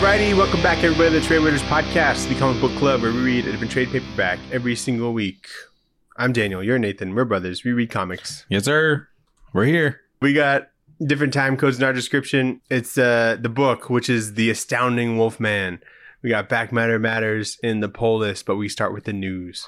Alrighty, welcome back everybody to the Trade Raiders Podcast, the comic book club where we read a different trade paperback every single week. I'm Daniel, you're Nathan, we're brothers, we read comics. Yes, sir. We're here. We got different time codes in our description. It's the book, which is The Astounding Wolfman. We got Back Matter Matters in the poll list, but we start with the news.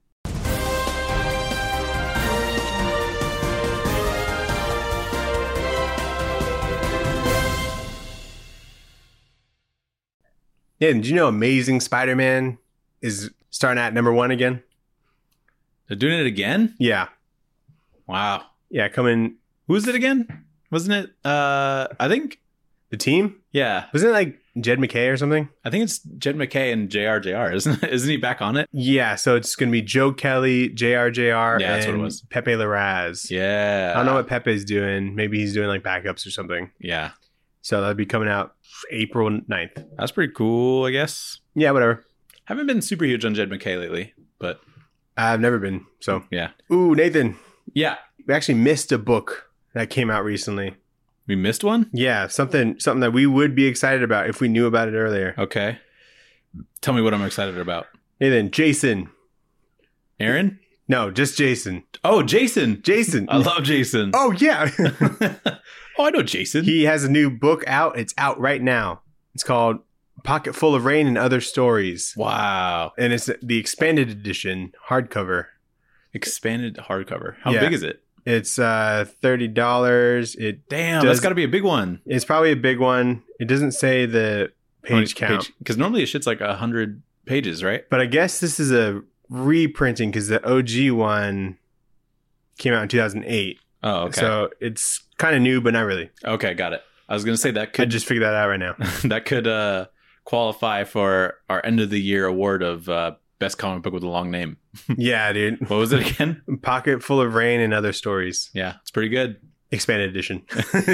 Yeah, did you know Amazing Spider-Man is starting at number 1 again? They're doing it again? Yeah. Wow. Yeah, coming. Who is it again? Wasn't it, I think? The team? Yeah. Wasn't it like Jed McKay or something? I think it's Jed McKay and JR, isn't he back on it? Yeah, so it's going to be Joe Kelly, JR, Yeah, that's what it and was. Pepe Larraz. Yeah. I don't know what Pepe's doing. Maybe he's doing like backups or something. Yeah. So that'll be coming out April 9th. That's pretty cool, I guess. Yeah, whatever. Haven't been super huge on Jed McKay lately, but I've never been, so. yeah. Ooh, Nathan. Yeah. We actually missed a book that came out recently. We missed one? Yeah, something that we would be excited about if we knew about it earlier. Okay. Tell me what I'm excited about. Nathan, Jason. Aaron? No, just Jason. Oh, Jason. Jason. I love Jason. Oh, yeah. Oh, I know Jason. He has a new book out. It's out right now. It's called Pocket Full of Rain and Other Stories. Wow. And it's the expanded edition hardcover. Expanded hardcover. How Yeah. big is it? It's $30. Damn, that's got to be a big one. It's probably a big one. It doesn't say the page count. Because normally a shit's like 100 pages, right? But I guess this is a reprinting because the OG one came out in 2008. Oh, okay. So it's kind of new, but not really. Okay, got it. I was going to say that I could just figured that out right now. that could qualify for our end of the year award of best comic book with a long name. Yeah, dude. What was it again? Pocket Full of Rain and Other Stories. Yeah, it's pretty good. Expanded edition.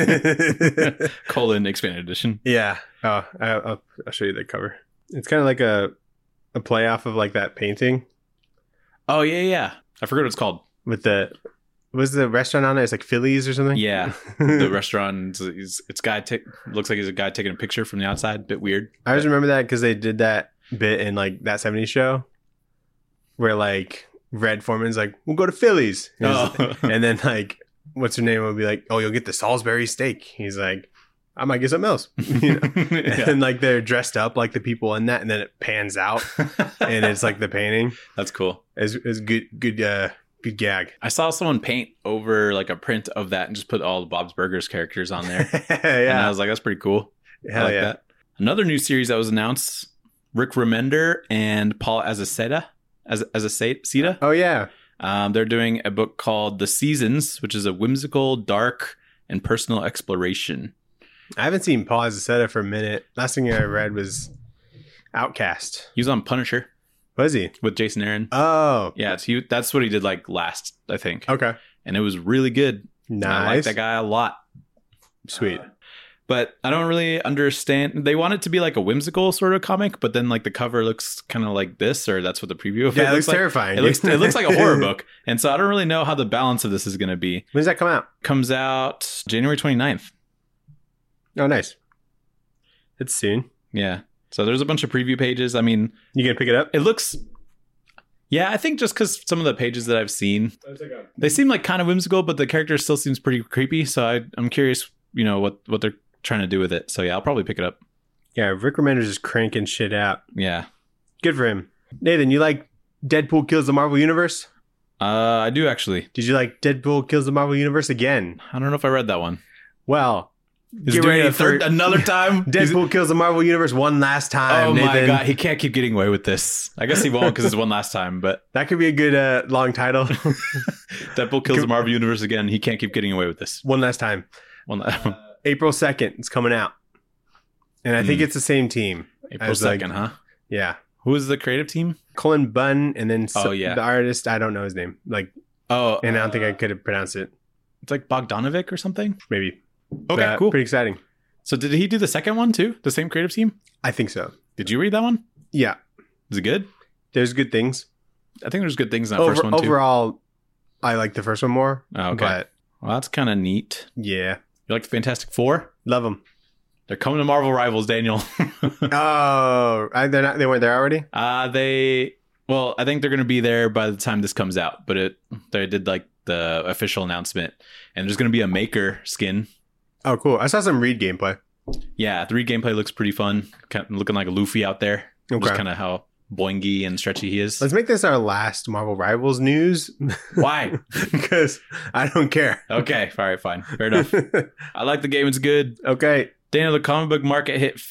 Colon expanded edition. Yeah. Oh, I'll show you the cover. It's kind of like a play off of like that painting Oh, yeah. I forgot what it's called. with the, was the restaurant on there? It's like Phillies or something? Yeah. The restaurant, it's guy looks like he's a guy taking a picture from the outside. Bit weird. I always remember that because they did that bit in like That 70s Show where like Red Foreman's like, we'll go to Phillies. Oh. And then like, what's her name would be like, oh, you'll get the Salisbury steak. He's like, I might get something else. You know? Yeah. And like they're dressed up like the people in that, and then it pans out and it's like the painting. That's cool. It's good gag. I saw someone paint over like a print of that and just put all the Bob's Burgers characters on there. And I Yeah. was like, that's pretty cool. I Hell like yeah. that. Another new series that was announced, Rick Remender and Paul Azaceta. Oh yeah. They're doing a book called The Seasons, which is a whimsical, dark, and personal exploration. I haven't seen Paul Azaceta for a minute. Last thing I read was Outcast. He was on Punisher Was he? with Jason Aaron. Oh. Yeah, that's what he did like last, I think. Okay. And it was really good. Nice. I like that guy a lot. Sweet. But I don't really understand. They want it to be like a whimsical sort of comic, but then like the cover looks kind of like this, or that's what the preview of Yeah, it looks like. terrifying. It looks like a horror book. And so I don't really know how the balance of this is going to be. When does that come out? Comes out January 29th. Oh, nice. It's soon. Yeah. So there's a bunch of preview pages. I mean, You gonna pick it up? it looks... Yeah, I think just because some of the pages that I've seen, they seem like kind of whimsical, but the character still seems pretty creepy. So I'm curious, what they're trying to do with it. So yeah, I'll probably pick it up. Yeah, Rick Remender's just cranking shit out. Yeah. Good for him. Nathan, you like Deadpool Kills the Marvel Universe? I do actually. Did you like Deadpool Kills the Marvel Universe again? I don't know if I read that one. Well, He's get doing ready it for another time. Deadpool Kills the Marvel Universe one last time. Oh Nathan. my god, he can't keep getting away with this. I guess he won't because it's one last time. But That could be a good long title. Deadpool kills the Marvel Universe again. He can't keep getting away with this. One last time. One April 2nd, it's coming out. And I think it's the same team. April as, like, 2nd, huh? Yeah. Who is the creative team? Colin Bunn, and then Oh, yeah. the artist, I don't know his name. Oh, And I don't think I could have pronounced it. it's like Bogdanovic or something. Maybe. Okay, But cool. Pretty exciting. So did he do the second one too? The same creative team? I think so. Did you read that one? Yeah. Is it good? There's good things. I think there's good things in that first one too. Overall, I like the first one more. Oh, okay. But Well, that's kind of neat. yeah, You like the Fantastic Four? love them. They're coming to Marvel Rivals, Daniel. Oh, they're not. They weren't there already. Well, I think they're going to be there by the time this comes out. But they did like the official announcement, and there's going to be a Maker skin. Oh, cool! I saw some Reed gameplay. Yeah, the Reed gameplay looks pretty fun. Kind of looking like a Luffy out there. Okay. Just kind of how boingy and stretchy he is. Let's make this our last Marvel Rivals news. Why? Because I don't care. Okay, all right, fine, fair enough. I like the game; it's good. Okay. Daniel, the comic book market hit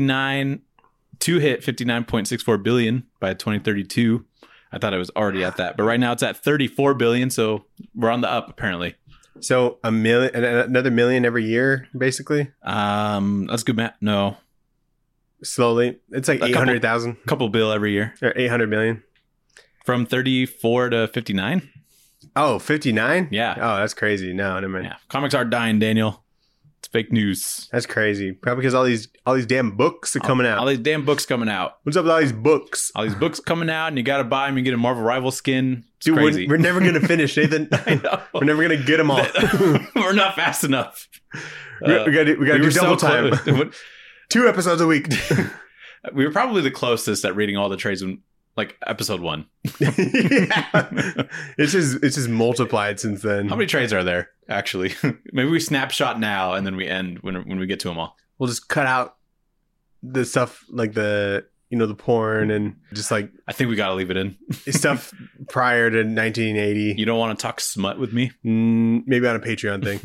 59.64 billion by 2032. I thought it was already at that, but right now it's at 34 billion. So we're on the up, apparently. So another million every year, basically. That's good math. No, Slowly, it's like 800,000 couple bill every year, or 800 million from 34 to 59. Oh, 59? Yeah. Oh, that's crazy. No, never mind. Yeah, comics are dying, Daniel. It's fake news. That's crazy. Probably because all these damn books are coming out. All these damn books coming out. What's up with all these books? All these books coming out, and you got to buy them and get a Marvel Rival skin. It's Dude, crazy. we're never gonna finish, Nathan. I know. We're never gonna get them all. We're not fast enough. we gotta do double time. 2 episodes a week. We were probably the closest at reading all the trades in like episode 1. Yeah. It's just multiplied since then. How many trades are there, actually? Maybe we snapshot now and then we end when we get to them all. We'll just cut out the stuff like the porn and just like I think we got to leave it in. stuff prior to 1980. You don't want to talk smut with me? Maybe on a Patreon thing.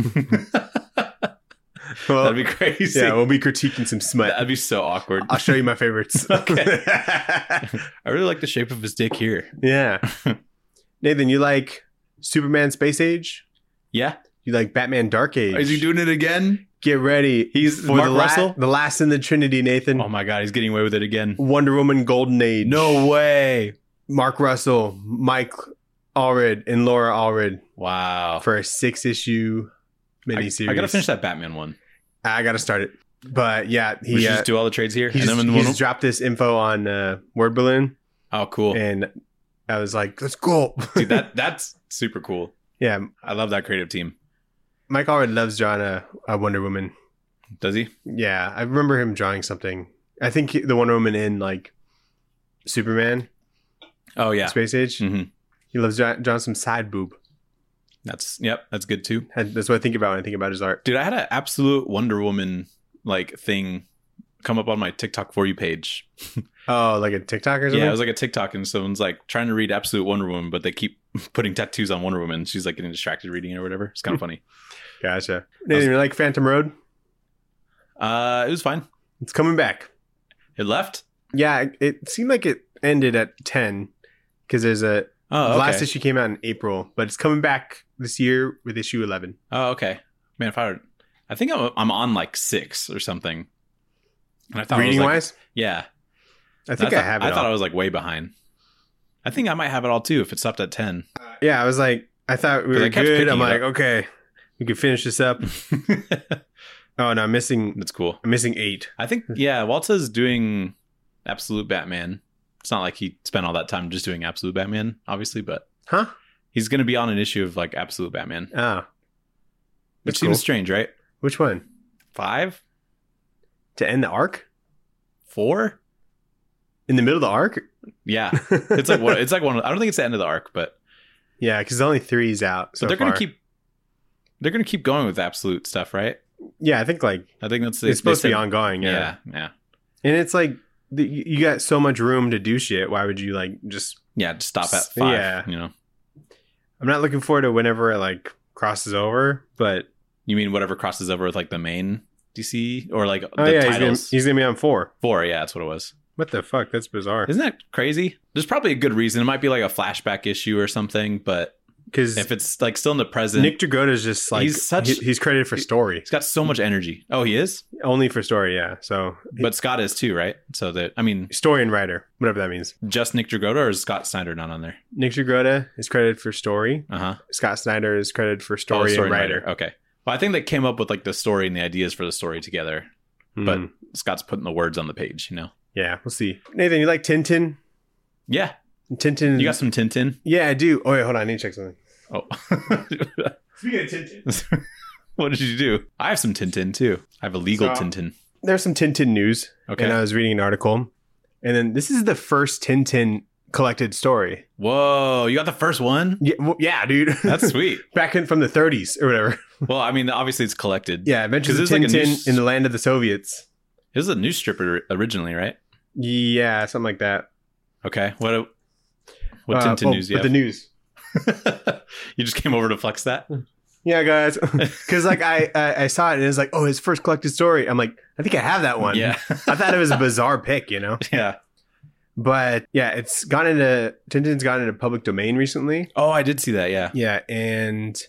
Well, that'd be crazy. Yeah, we'll be critiquing some smut. That'd be so awkward. I'll show you my favorites. Okay. I really like the shape of his dick here. Yeah. Nathan, you like Superman Space Age? Yeah. You like Batman Dark Age? Is he doing it again? Get ready. He's for Mark Russell? the last in the Trinity, Nathan. Oh my God, he's getting away with it again. Wonder Woman Golden Age. No way. Mark Russell, Mike Allred, and Laura Allred. Wow. For a 6-issue miniseries. I gotta finish that Batman one. I gotta start it. But yeah, we should just do all the trades here. He just dropped this info on Word Balloon. Oh, cool. And I was like, let's go. Dude, that's super cool. Yeah. I love that creative team. Mike Allred loves drawing a Wonder Woman. Does he? Yeah. I remember him drawing something. I think the Wonder Woman in like Superman. Oh, yeah. Space Age. Mm-hmm. He loves drawing some side boob. That's good too. That's what I think about when I think about his art. Dude, I had an absolute Wonder Woman like thing come up on my TikTok For You page. Oh, like a TikTok or something? Yeah, it was like a TikTok and someone's like trying to read Absolute Wonder Woman, but they keep putting tattoos on Wonder Woman. She's like getting distracted reading it or whatever. It's kind of funny. Gotcha. Nathan, you like Phantom Road? It was fine. It's coming back. It left? Yeah, it seemed like it ended at 10 because there's the last issue came out in April, but it's coming back this year with issue 11. Oh, okay. Man, I think I'm on like 6 or something. And I thought reading wise? Yeah. I think I have it. I thought I was like way behind. I think I might have it all too if it stopped at 10. Yeah, I was like, I thought we were good. I'm like, okay, we can finish this up. Oh, no, I'm missing. That's cool. I'm missing 8. I think, yeah, Walt's doing Absolute Batman. It's not like he spent all that time just doing Absolute Batman, obviously, but he's going to be on an issue of like Absolute Batman. Oh. Which seems strange, right? Which one? 5? To end the arc? 4? In the middle of the arc? Yeah. It's like one. I don't think it's the end of the arc, but yeah, because only 3's out. So but they're gonna keep going with Absolute stuff, right? Yeah, I think that's it's supposed to be ongoing. Yeah. And it's like you got so much room to do shit. Why would you like just stop at 5? Yeah, you know. I'm not looking forward to whenever it like crosses over, but you mean whatever crosses over with like the main DC or like titles? He's gonna be on 4. 4, yeah, that's what it was. What the fuck? That's bizarre. Isn't that crazy? There's probably a good reason. It might be like a flashback issue or something, but because if it's like still in the present, Nick Dragotta is just like he's credited for story. He's got so much energy. Oh, he is only for story, yeah. So, but Scott is too, right? So that story and writer, whatever that means. Just Nick Dragotta or is Scott Snyder not on there? Nick Dragotta is credited for story. Scott Snyder is credited for story and writer. Okay. Well, I think they came up with like the story and the ideas for the story together, but Scott's putting the words on the page, you know. Yeah, we'll see. Nathan, you like Tintin? Yeah. Tintin. You got some Tintin? Yeah, I do. Oh, wait, hold on. I need to check something. Oh. Speaking of Tintin. What did you do? I have some Tintin, too. I have a legal Tintin. there's some Tintin news. Okay. And I was reading an article. And then this is the first Tintin collected story. Whoa, you got the first one? Yeah, dude. That's sweet. Back in from the 30s or whatever. Well, I mean, obviously it's collected. Yeah, Adventures of 'Cause it was like a Tintin new in the Land of the Soviets. It was a news strip originally, right? Yeah, something like that. Okay. What Tintin news do you with have? the news. You just came over to flex that? Yeah, guys. Because like I saw it and it was like, oh, his first collected story. I'm like, I think I have that one. Yeah. I thought it was a bizarre pick, you know? Yeah. But yeah, Tintin's gotten into public domain recently. Oh, I did see that. Yeah. Yeah, and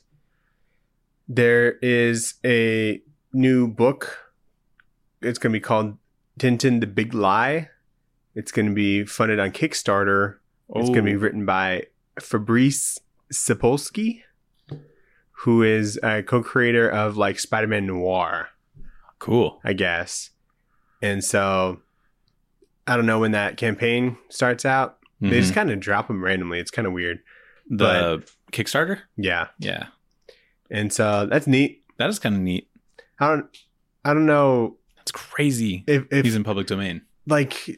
there is a new book. It's going to be called Tintin the Big Lie. It's going to be funded on Kickstarter. It's going to be written by Fabrice Sapolsky, who is a co-creator of like Spider-Man Noir, Cool. I guess. And so I don't know when that campaign starts out. They just kind of drop them randomly. It's kind of weird. The Kickstarter? Yeah. Yeah. And so that's neat. That is kind of neat. I don't know That's crazy. if He's in public domain. like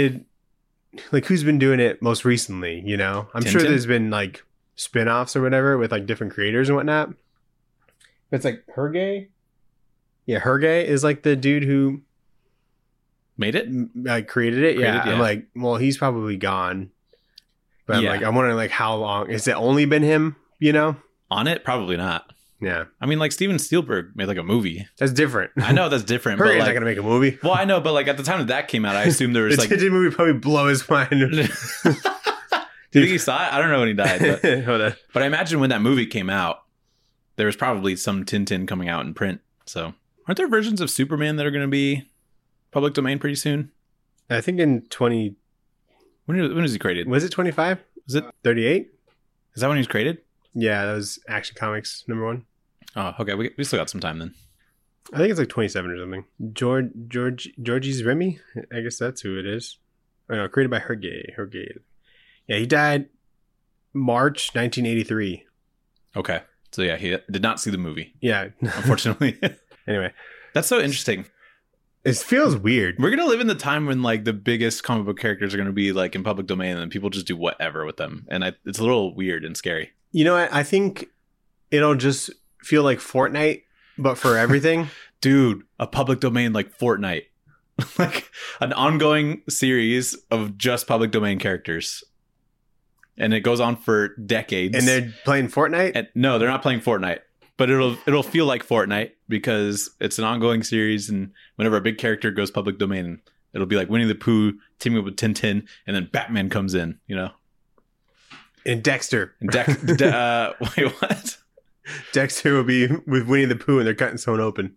who's been doing it most recently, you know? I'm sure Tintin? there's been like spin-offs or whatever with like different creators and whatnot. It's like Hergé. Yeah, Hergé is like the dude who Made it? like created it. Created, Yeah. yeah. I'm like, well, he's probably gone. But Yeah. I'm wondering like how long has it only been him, you know? On it? Probably not. Yeah. I mean, like Steven Spielberg made like a movie. That's different. I know that's different, but Hergé's not like, gonna make a movie. well, I know, but like at the time that came out, I assumed there was The like. Tintin movie probably blow his mind. Do you think he saw it? I don't know when he died, but Hold on. I imagine when that movie came out, there was probably some Tintin coming out in print. So, aren't there versions of Superman that are going to be public domain pretty soon? I think in 20 When was he created? was it 25? Was it? 38? Is that when he was created? Yeah, that was Action Comics #1. Oh, okay. We still got some time then. I think it's like 27 or something. Georges Remy? I guess that's who it is. Oh, no, created by Hergé. Yeah, he died March 1983. Okay. So yeah, he did not see the movie, Yeah. unfortunately. Anyway, That's so interesting. it feels weird. We're gonna live in the time when like the biggest comic book characters are gonna be like in public domain, and people just do whatever with them, and it's a little weird and scary. You know what? I think it'll just feel like Fortnite, but for everything. Dude, a public domain like Fortnite, like an ongoing series of just public domain characters, and it goes on for decades. And they're playing Fortnite? And no, they're not playing Fortnite, but it'll feel like Fortnite because it's an ongoing series, and whenever a big character goes public domain, it'll be like Winnie the Pooh teaming up with Tintin, and then Batman comes in, you know. And Dexter. And wait, what? Dexter will be with Winnie the Pooh and they're cutting someone open.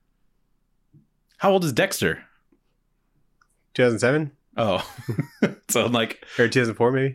How old is Dexter? 2007? Oh, so like Or 2004 maybe?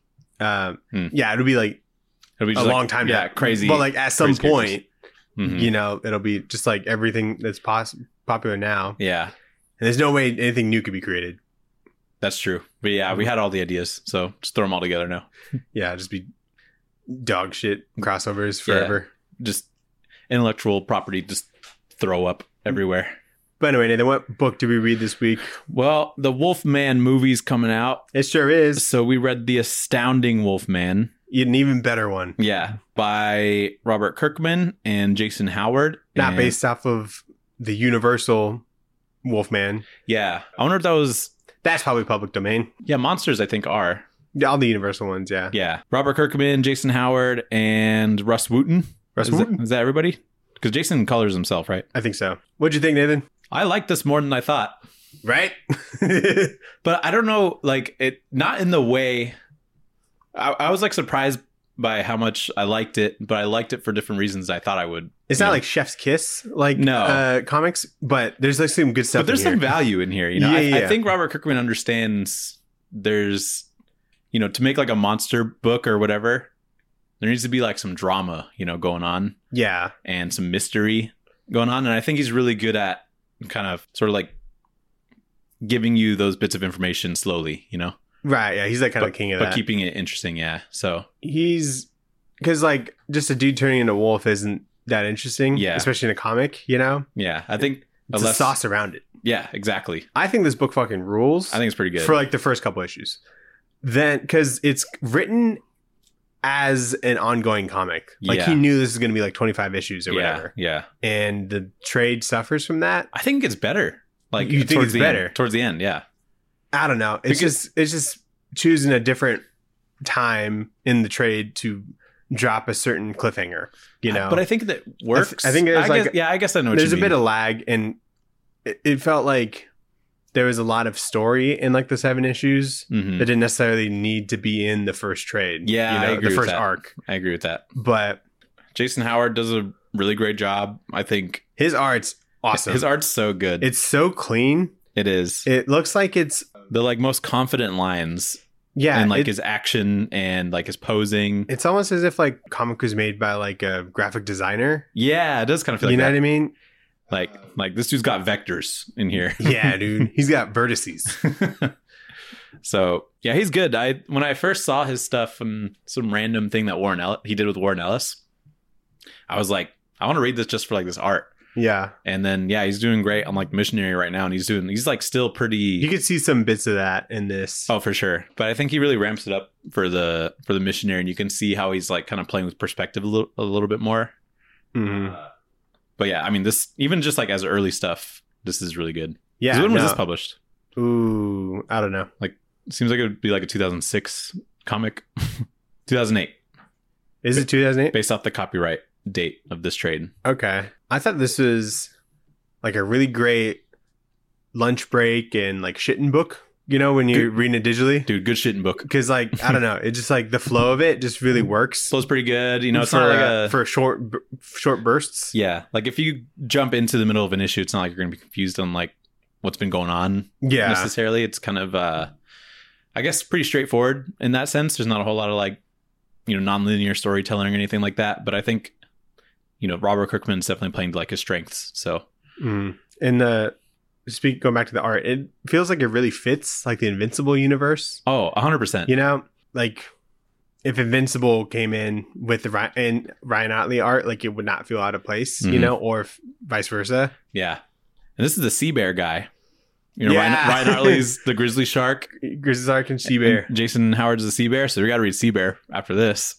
Yeah, it'll be like it'll be a just like, long time yeah, back. crazy. But like at some crazy point, Mhm. you know, it'll be just like everything that's popular now. Yeah, And there's no way anything new could be created. that's true. But yeah, we had all the ideas, so just throw them all together now. Yeah, just be dog shit crossovers forever. Just intellectual property, just throw up everywhere. But anyway, Nathan, what book did we read this week? Well, the Wolfman movie's coming out, It sure is. so we read The Astounding Wolfman. An even better one. Yeah, by Robert Kirkman and Jason Howard. Not And- based off of the Universal Wolfman. Yeah, I wonder if that was. That's probably public domain. Yeah, monsters I think are. All the Universal ones, yeah. Yeah, Robert Kirkman, Jason Howard, and Russ Wooten. Russ Is that- Wooten? is that everybody? Because Jason colors himself, right? I think so. What'd you think, Nathan? I like this more than I thought, Right? but I don't know, like it. Not in the way. I was like surprised by how much I liked it, but I liked it for different reasons I thought I would. It's not like Chef's Kiss, like No. comics, but there's like some good stuff. But there's in some here. value in here, you know. Yeah, I yeah. think Robert Kirkman understands there's, you know, to make like a monster book or whatever, there needs to be like some drama, you know, going on Yeah, and some mystery going on, and I think he's really good at kind of sort of like giving you those bits of information slowly, you know, right. Yeah, he's like kind of king of but that. keeping it interesting. Yeah, so He's because like just a dude turning into a wolf isn't that interesting. Yeah. especially in a comic. You know, yeah, I think it's a sauce around it. Yeah, exactly. I think this book fucking rules. I think it's pretty good. For like the first couple issues. Then, because it's written as an ongoing comic. Like he knew this is going to be like 25 issues or whatever. Yeah. And the trade suffers from that. I think it's better. Like you think it's better towards the end. Yeah. I don't know. It's just choosing a different time in the trade to drop a certain cliffhanger, you know. But I think that works. I think there's I guess I know what there's you a bit of lag, and it felt like there was a lot of story in like the 7 issues that didn't necessarily need to be in the first trade. Yeah, you know, I agree the first with that. arc. I agree with that. But Jason Howard does a really great job. I think his art's awesome. His art's so good. It's so clean. It is. It looks like it's the like most confident lines. Yeah, and like his action and like his posing. It's almost as if like comic was made by like a graphic designer. Yeah, it does kind of feel like that. You know what I mean? Like this dude's got vectors in here. Yeah, dude. He's got vertices. So yeah, he's good. When I first saw his stuff from some random thing that he did with Warren Ellis, I was like, I want to read this just for like this art. Yeah. And then he's doing great on like Missionary right now, and he's like still pretty. You could see some bits of that in this. Oh, for sure. But I think he really ramps it up for the Missionary, and you can see how he's like kind of playing with perspective a little bit more. Mm-hmm. But yeah, I mean, this even just like as early stuff, this is really good. Yeah. When was this published? Ooh, I don't know. Like, it seems like it would be like a 2006 comic. 2008. Is it 2008? Based off the copyright date of this trade. Okay. I thought this was like a really great lunch break and like shitting book, you know, when you're reading it digitally. Dude, good shitting book. Because like, I don't know, it just like the flow of it just really works. Flow's pretty good. You know, it's not like for short bursts. Yeah. Like if you jump into the middle of an issue, it's not like you're going to be confused on like what's been going on. Yeah. Necessarily. It's kind of, I guess, pretty straightforward in that sense. There's not a whole lot of like, you know, nonlinear storytelling or anything like that. But I think, you know, Robert Kirkman's definitely playing to like his strengths. So, and going back to the art, it feels like it really fits like the Invincible universe. Oh, 100%. You know, like if Invincible came in with the Ryan Otley art, like it would not feel out of place, you know, or vice versa. Yeah. And this is the Sea Bear guy. You know, Ryan Otley's the Grizzly Shark. Grizzly Shark and Sea Bear. And Jason Howard's the Sea Bear. So we got to read Sea Bear after this.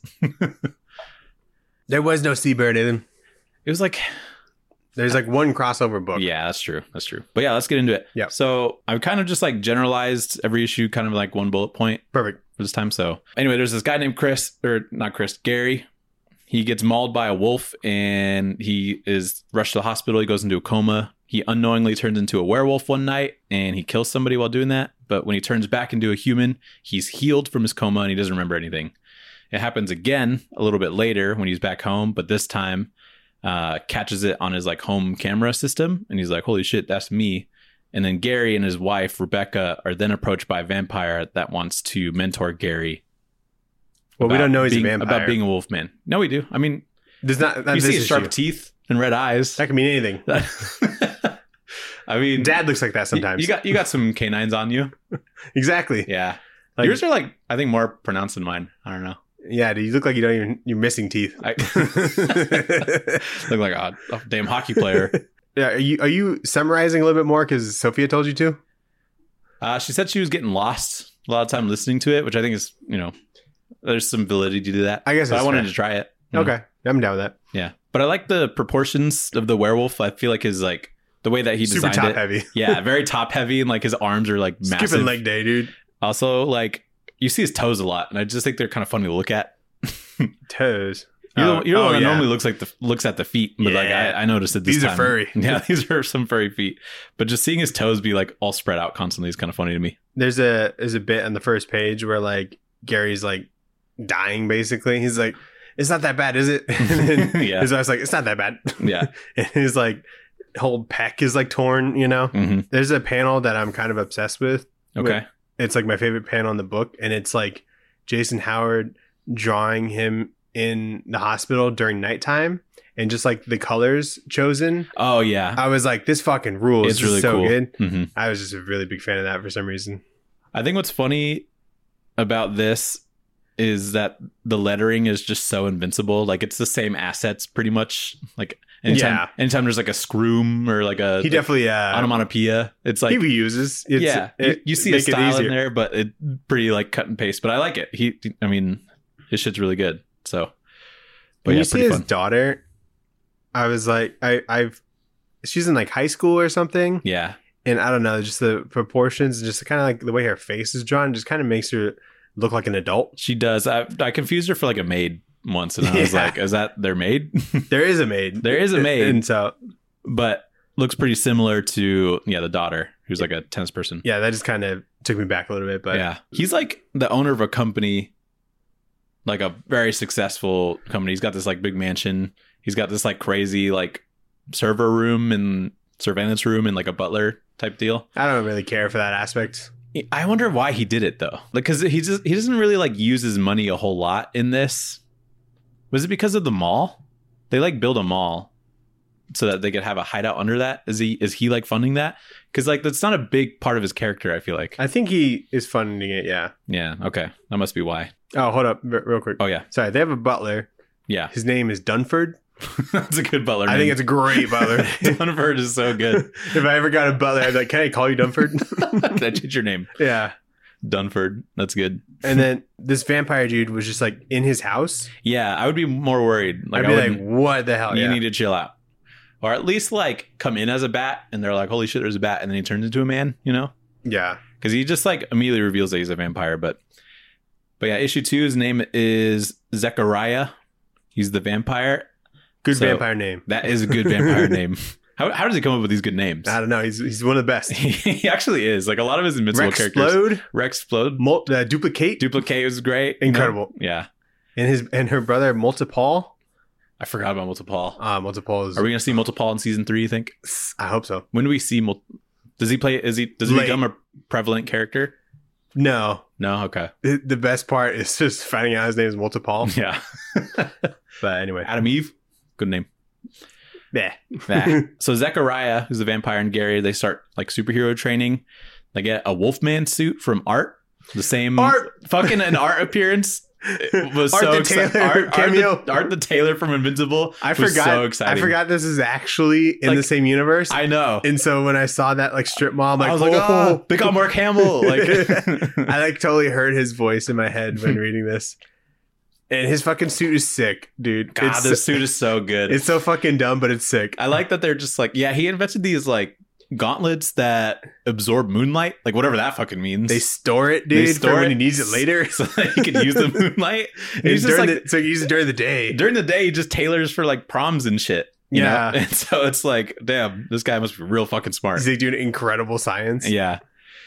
There was no Sea Bear, Nathan. It was like... There's like one crossover book. Yeah, that's true. That's true. But yeah, let's get into it. Yeah. So I kind of just like generalized every issue, kind of like one bullet point. Perfect. For this time. So anyway, there's this guy named Gary. He gets mauled by a wolf and he is rushed to the hospital. He goes into a coma. He unknowingly turns into a werewolf one night and he kills somebody while doing that. But when he turns back into a human, he's healed from his coma and he doesn't remember anything. It happens again a little bit later when he's back home, but this time catches it on his like home camera system. And he's like, holy shit, that's me. And then Gary and his wife, Rebecca, are then approached by a vampire that wants to mentor Gary. Well, we don't know he's a vampire. About being a wolf man. No, we do. I mean, there's not. You see his sharp teeth and red eyes. That can mean anything. I mean, Dad looks like that sometimes. You got some canines on you. Exactly. Yeah. Like, yours are like, I think, more pronounced than mine. I don't know. Yeah, dude, you look like you're missing teeth. Look like a damn hockey player. Yeah, are you summarizing a little bit more because Sophia told you to? She said she was getting lost a lot of time listening to it, which I think is, you know, there's some validity to that. I guess I wanted to try it. Okay, I'm down with that. Yeah, but I like the proportions of the werewolf. I feel like his like the way that he designed super top it. Heavy. Yeah, very top heavy, and like his arms are like massive. Skipping leg day, dude. Also, like you see his toes a lot, and I just think they're kind of funny to look at. Toes. You're the one that normally looks at the feet, but like I noticed it this time. These are furry. Yeah, these are some furry feet. But just seeing his toes be like all spread out constantly is kind of funny to me. There's a bit on the first page where like Gary's like dying basically. He's like, "It's not that bad, is it?" And then his wife's like, "It's not that bad." Yeah. And his like whole pec is like torn. You know. Mm-hmm. There's a panel that I'm kind of obsessed with. Okay. It's like my favorite panel in the book, and it's like Jason Howard drawing him in the hospital during nighttime and just like the colors chosen. Oh yeah. I was like, this fucking rules. It's really so cool. Good. Mm-hmm. I was just a really big fan of that for some reason. I think what's funny about this is that the lettering is just so invincible. Like it's the same assets pretty much. Like Anytime there's like a scroom or like a he definitely onomatopoeia, it's like he reuses. You see a style in there, but it pretty like cut and paste. But I like it. His shit's really good. So, but when yeah, you see pretty his fun. daughter, I was like, she's in like high school or something. Yeah, and I don't know, just the proportions, just kind of like the way her face is drawn, just kind of makes her look like an adult. she does. I confused her for like a maid once, and I was like, "Is that their maid?" There is a maid. There is a maid, and so but looks pretty similar to the daughter, who's like a tennis person. yeah, that just kind of took me back a little bit. But Yeah, he's like the owner of a company, like a very successful company. He's got this like big mansion. He's got this like crazy like server room and surveillance room and like a butler type deal. I don't really care for that aspect. I wonder why he did it though. Like, because he doesn't really like use his money a whole lot in this. Was it because of the mall? They like build a mall so that they could have a hideout under that. Is he like funding that? Because like that's not a big part of his character. I feel like. I think he is funding it. Yeah. Yeah. Okay. That must be why. Oh, hold up, real quick. Oh yeah. Sorry, they have a butler. Yeah. His name is Dunford. That's a good butler name. I think it's a great butler. Dunford is so good. If I ever got a butler, I'd be like, "Can I call you Dunford?" Can I change your name? Yeah. Dunford. That's good. And then this vampire dude was just like in his house. Yeah, I would be more worried. I'd be like, "What the hell?" You need to chill out. Or at least like come in as a bat and they're like, holy shit, there's a bat. And then he turns into a man, Yeah. Because he just like immediately reveals that he's a vampire. But yeah, issue 2, his name is Zechariah. He's the vampire. Good vampire name. That is a good vampire name. How does he come up with these good names? I don't know. He's one of the best. He actually is. Like a lot of his invincible characters. Rexplode. Duplicate. Duplicate was great. Incredible. Yeah. And her brother Multipal. I forgot about Multipal. Multipal is... Are we going to see Multipal in season 3, you think? I hope so. When do we see does he become a prevalent character? No. Okay. The best part is just finding out his name is Multipal. Yeah. But anyway. Adam Eve. Good name. Yeah. So Zechariah, who's the vampire, and Gary, they start like superhero training. They get a Wolfman suit from Art. The same fucking an Art appearance. It was Art so the exciting. Taylor cameo. Art the Taylor from Invincible. I forgot. So exciting. I forgot this is actually in the same universe. I know. And so when I saw that like strip mall, I'm like, I was like, oh, they got Mark Hamill. Like, I like totally heard his voice in my head when reading this. And his fucking suit is sick, dude. God, this suit is so good. It's so fucking dumb, but it's sick. I like that they're just like, yeah, he invented these like gauntlets that absorb moonlight, like whatever that fucking means. They store it, dude, for when he needs it later. So that he can use the moonlight. He's just like, so he uses it during the day. During the day, he just tailors for like proms and shit. You know? And so it's like, damn, this guy must be real fucking smart. He's like doing incredible science. Yeah.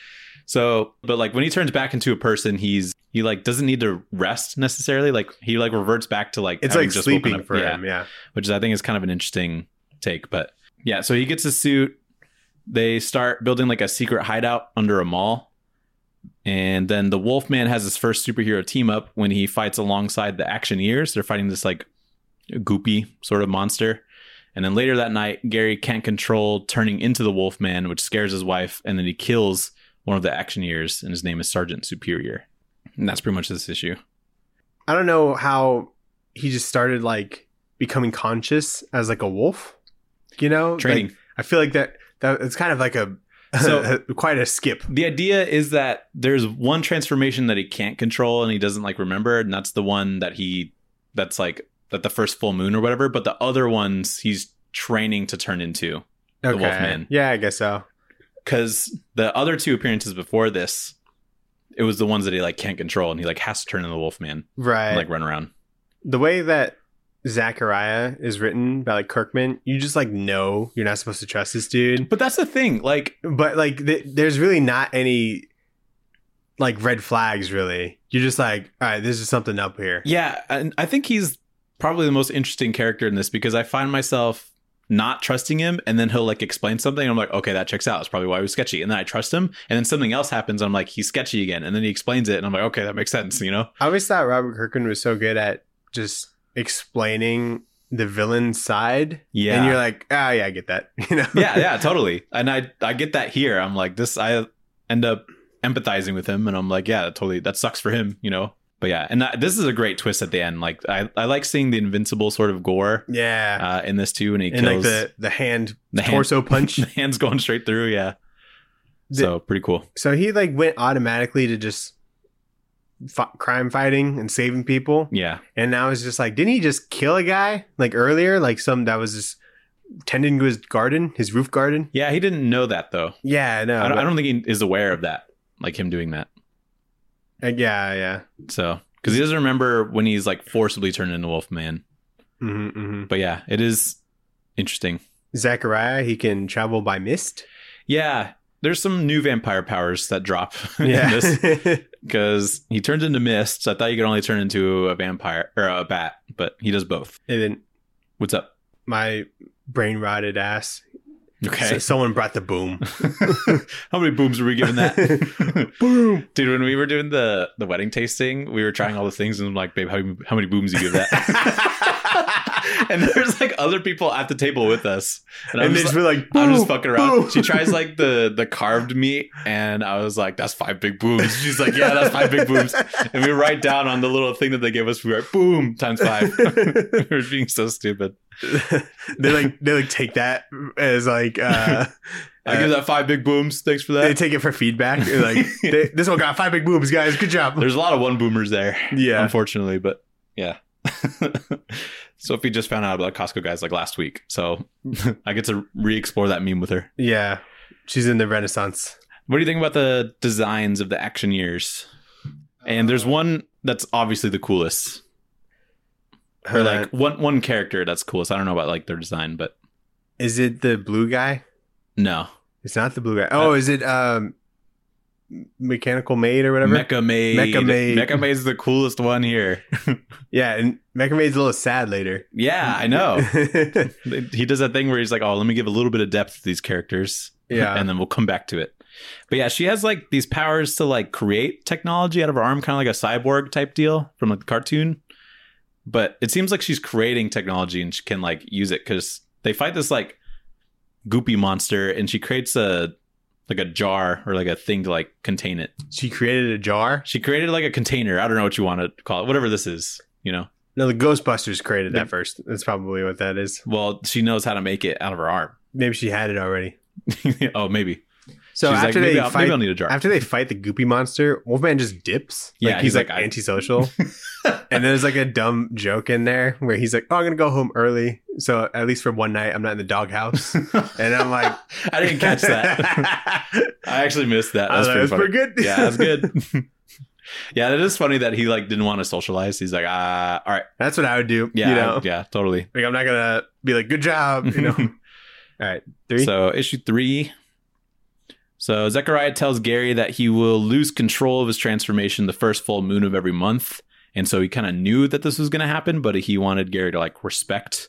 So, but like when he turns back into a person, he like doesn't need to rest necessarily. Like he like reverts back to like it's like just sleeping for him. Yeah. Which I think is kind of an interesting take. But yeah, so he gets a suit. They start building like a secret hideout under a mall. And then the Wolfman has his first superhero team up when he fights alongside the Actioneers. They're fighting this like goopy sort of monster. And then later that night, Gary can't control turning into the Wolfman, which scares his wife. And then he kills one of the Actioneers, and his name is Sergeant Superior. And that's pretty much this issue. I don't know how he just started like becoming conscious as like a wolf, Training. Like, I feel like that it's kind of like quite a skip. The idea is that there's one transformation that he can't control and he doesn't like remember, and that's the one that's like at the first full moon or whatever, but the other ones he's training to turn into the Wolfman. Yeah, I guess so. Because the other 2 appearances before this, it was the ones that he like can't control, and he like has to turn into the Wolfman, right? And, like run around. The way that Zachariah is written by like Kirkman, you just like know you're not supposed to trust this dude. But that's the thing, there's really not any like red flags. Really, you're just like, all right, there's just something up here. Yeah, and I think he's probably the most interesting character in this because I find myself not trusting him, and then he'll like explain something and I'm like, okay, that checks out. That's probably why he was sketchy. And then I trust him, and then something else happens and I'm like, he's sketchy again, and then he explains it and I'm like, okay, that makes sense. I always thought Robert Kirkman was so good at just explaining the villain side. Yeah. And you're like, yeah, I get that. Yeah, totally. And I get that here. I'm like, I end up empathizing with him, and I'm like, yeah, totally, that sucks for him, But yeah, and this is a great twist at the end. Like I like seeing the invincible sort of gore. Yeah. In this too, and he and kills like the torso punch. The hand's going straight through. Yeah. So pretty cool. So he like went automatically to just crime fighting and saving people. Yeah. And now it's just like, didn't he just kill a guy like earlier? Like some that was just tending to his garden, his roof garden. Yeah, he didn't know that though. Yeah, no. I don't think he is aware of that. Like him doing that. Yeah. So, because he doesn't remember when he's like forcibly turned into Wolfman. But yeah, it is interesting. Zachariah, he can travel by mist. Yeah, there's some new vampire powers that drop Yeah. in this because he turns into mist. I thought you could only turn into a vampire or a bat, but he does both. And then What's up? my brain rotted ass. Okay. So someone brought the boom. How many booms were we giving that? Boom. Dude, when we were doing the wedding tasting, we were trying all the things and I'm like, babe, how many booms do you give that? And there's like other people at the table with us. And And they just be like, boom, I'm just fucking around. boom. She tries like the carved meat and I was like, that's 5 big booms. She's like, yeah, that's 5 big booms. And we write down on the little thing that they gave us, we were like, boom, times 5. We were being so stupid. they like take that as like I give that 5 big booms. Thanks for they that. take it for feedback. They're like this one got 5 big booms, guys. Good job. There's a lot of 1 boomers there. Yeah. Unfortunately, but yeah. Sophie just found out about Costco guys like last week. So I get to re-explore that meme with her. Yeah. She's in the Renaissance. What do you think about the designs of the action years? And there's one that's obviously the coolest. Or like one character that's coolest. I don't know about like their design, but is it the blue guy? no. It's not the blue guy. Oh, is it Mechanical Maid or whatever? Mecha Maid. Mecha Maid is the coolest one here. Yeah, and Mecha Maid's a little sad later. Yeah, I know. He does that thing where he's like, oh, let me give a little bit of depth to these characters. Yeah. And then we'll come back to it. But yeah, she has like these powers to like create technology out of her arm, kind of like a cyborg type deal from like the cartoon. But it seems like she's creating technology and she can like use it because they fight this like goopy monster and she creates a jar or like a thing to like contain it. She created a jar? She created like a container. I don't know what you want to call it. Whatever this is, you know? No, the Ghostbusters created that first. That's probably what that is. Well, she knows how to make it out of her arm. Maybe she had it already. Oh, maybe. So She's after like, they maybe fight, I'll need a jar. after they fight the goopy monster, Wolfman just dips. Yeah, Like, he's like I- antisocial. And there's like a dumb joke in there where he's like, "Oh, I'm gonna go home early, so at least for one night, I'm not in the doghouse." And I'm like, I didn't catch that. I actually missed that. That was "That's pretty pretty good." Yeah, that's good. Yeah, it is funny that he like didn't want to socialize. He's like, all right. That's what I would do. Yeah, You know, yeah, totally. like I'm not gonna be like, "Good job," you know. All right, 3. So issue 3. So Zechariah tells Gary that he will lose control of his transformation the first full moon of every month. And so he kind of knew that this was going to happen, but he wanted Gary to like respect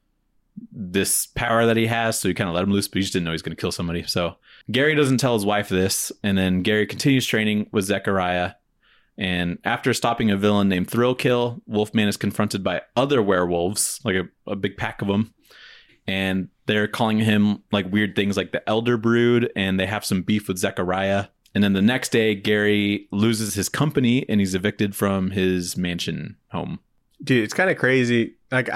this power that he has. So he kind of let him loose, but he just didn't know he was going to kill somebody. So Gary doesn't tell his wife this. And then Gary continues training with Zechariah. And after stopping a villain named Thrillkill, Wolfman is confronted by other werewolves, like a big pack of them. And they're calling him like weird things like the Elder Brood, and they have some beef with Zechariah. And then the next day, Gary loses his company and he's evicted from his mansion home. Dude, it's kind of crazy.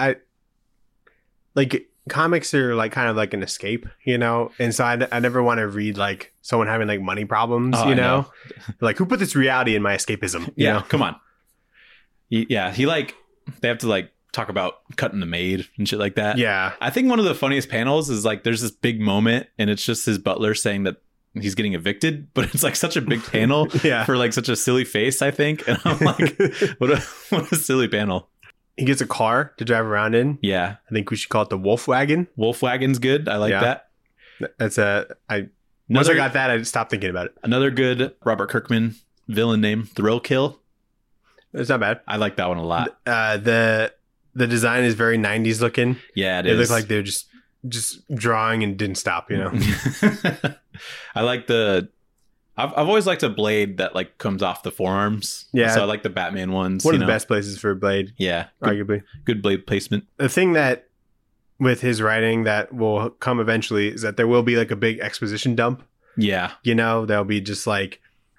Like comics are like kind of like an escape, you know? And so I never want to read like someone having like money problems, Oh, you I know? know. Like who put this reality in my escapism? You know? Come on. He like, they have to like talk about cutting the maid and shit like that. Yeah. I think one of the funniest panels is like there's this big moment and it's just his butler saying that he's getting evicted, but it's like such a big panel Yeah. for like such a silly face, I think. And I'm like, what a silly panel. He gets a car to drive around in. Yeah. I think we should call it the Wolf Wagon. Wolfwagon's good. I like Yeah. that. That's once Another, I got that, I stopped thinking about it. another good Robert Kirkman villain name, Thrillkill. It's not bad. I like that one a lot. The design is very 90s looking. Yeah, it It is. looked like they're just drawing and didn't stop, you know? I like I've always liked a blade that like comes off the forearms. Yeah. So I like the Batman ones. One of you the know? best places for Blade, Yeah. Good, arguably. good blade placement. The thing that with his writing that will come eventually is that there will be like a big exposition dump. Yeah. You know, there'll be just like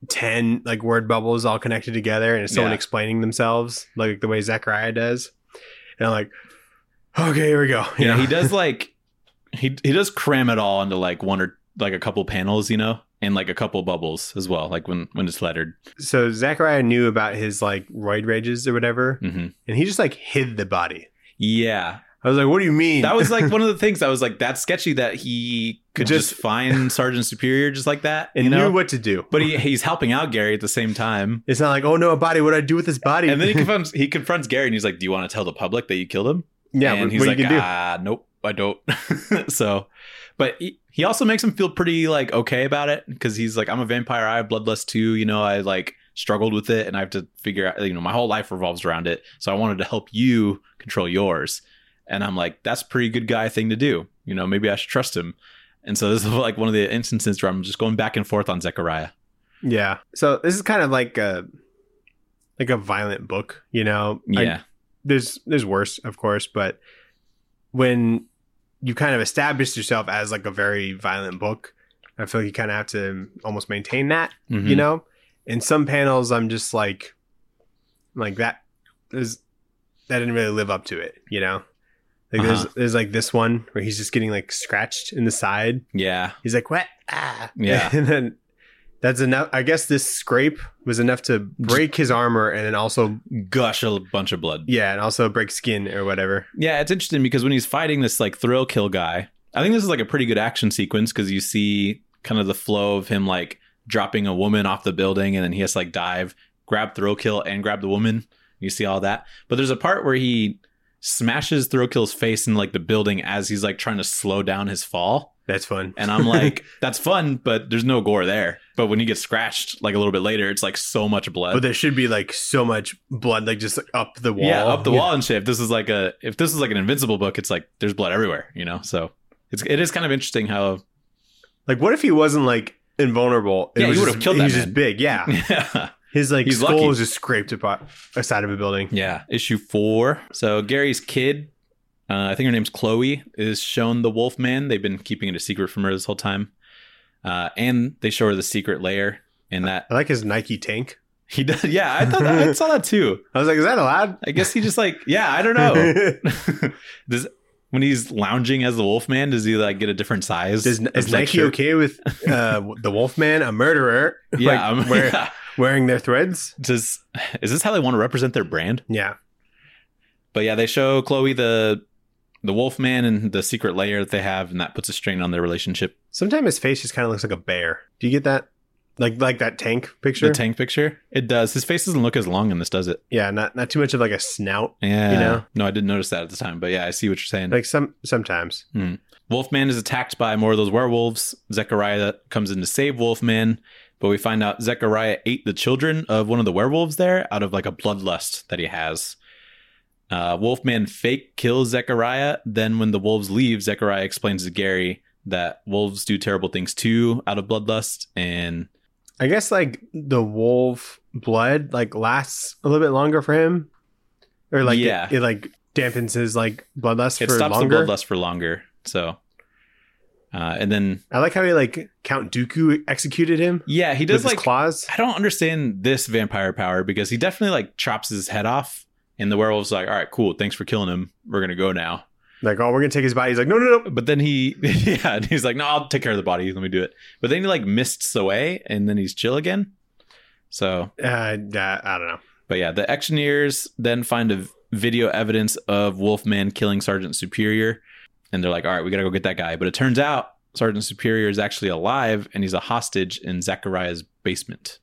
10 like word bubbles all connected together, and it's someone explaining themselves like the way Zechariah does. And I'm like, okay, here we go. Yeah, he does like he does cram it all into like one or like a couple panels, you know, and like a couple bubbles as well, like when it's lettered. So Zechariah knew about his like roid rages or whatever, and he just like hid the body. Yeah. I was like, what do you mean? That was like one of the things I was like, that's sketchy that he could just find Sergeant Superior just like that. And knew what to do. But he's helping out Gary at the same time. It's not like, oh no, a body. What do I do with this body? And then he confronts Gary and he's like, do you want to tell the public that you killed him? Yeah. And he's like, nope, I don't. So, but he also makes him feel pretty like okay about it, because he's like, I'm a vampire. I have bloodlust too. You know, I like struggled with it and I have to figure out, you know, my whole life revolves around it. So I wanted to help you control yours. And I'm like, that's a pretty good guy thing to do. You know, maybe I should trust him. And so this is like one of the instances where I'm just going back and forth on Zechariah. Yeah. So this is kind of like a violent book, you know? Yeah. There's worse, of course, but when you kind of established yourself as like a very violent book, I feel like you kind of have to almost maintain that, you know? In some panels, I'm just like that didn't really live up to it, you know? Like there's like this one where he's just getting like scratched in the side. Yeah. He's like, what? Ah. Yeah. And then that's enough. I guess this scrape was enough to break his armor and then also gush a bunch of blood. Yeah. And also break skin or whatever. Yeah. It's interesting because when he's fighting this like thrill kill guy, I think this is like a pretty good action sequence, because you see kind of the flow of him like dropping a woman off the building, and then he has to like dive, grab thrill kill and grab the woman. You see all that. But there's a part where he smashes Thrillkill's face in like the building as he's like trying to slow down his fall. That's fun. And I'm like, that's fun, but there's no gore there. But when he gets scratched like a little bit later, it's like so much blood. But there should be like so much blood, like just like, up the wall. Yeah, up the wall and shit. If this is like an Invincible book, it's like there's blood everywhere, you know? So it is kind of interesting how, like, what if he wasn't like invulnerable? Yeah, he would have killed that man. He's just big. Yeah. Yeah. His like He's skull lucky. was just scraped apart side of a building. Yeah. Issue 4. So Gary's kid, I think her name's Chloe, is shown the Wolfman. They've been keeping it a secret from her this whole time. And they show her the secret lair. And that I like his Nike tank. he does. Yeah, I thought I saw that too. I was like, is that allowed? I guess he just like, yeah, I don't know. When he's lounging as the Wolfman, does he like get a different size? Is Nike okay with the Wolfman, a murderer? Yeah, like, wearing their threads? Is this how they want to represent their brand? Yeah. But yeah, they show Chloe the Wolfman and the secret layer that they have, and that puts a strain on their relationship. Sometimes his face just kind of looks like a bear. Do you get that? Like that tank picture? The tank picture? It does. His face doesn't look as long in this, does it? Yeah, not too much of like a snout. Yeah. You know? No, I didn't notice that at the time, but yeah, I see what you're saying. Like sometimes. Wolfman is attacked by more of those werewolves. Zechariah comes in to save Wolfman, but we find out Zechariah ate the children of one of the werewolves there out of like a bloodlust that he has. Wolfman fake kills Zechariah. Then when the wolves leave, Zechariah explains to Gary that wolves do terrible things too out of bloodlust. And I guess like the wolf blood like lasts a little bit longer for him, or like it like dampens his like bloodlust for longer. It stops the bloodlust for longer. So, and then I like how he like Count Dooku executed him. Yeah, he does with like his claws. I don't understand this vampire power, because he definitely like chops his head off, and the werewolf's like, "All right, cool, thanks for killing him. We're gonna go now." Like, oh, we're gonna take his body. He's like, no. But then he's like, no, I'll take care of the body. Let me do it. But then he like mists away, and then he's chill again. So I don't know. But yeah, the Actioneers then find a video evidence of Wolfman killing Sergeant Superior, and they're like, all right, we gotta go get that guy. But it turns out Sergeant Superior is actually alive, and he's a hostage in Zechariah's basement.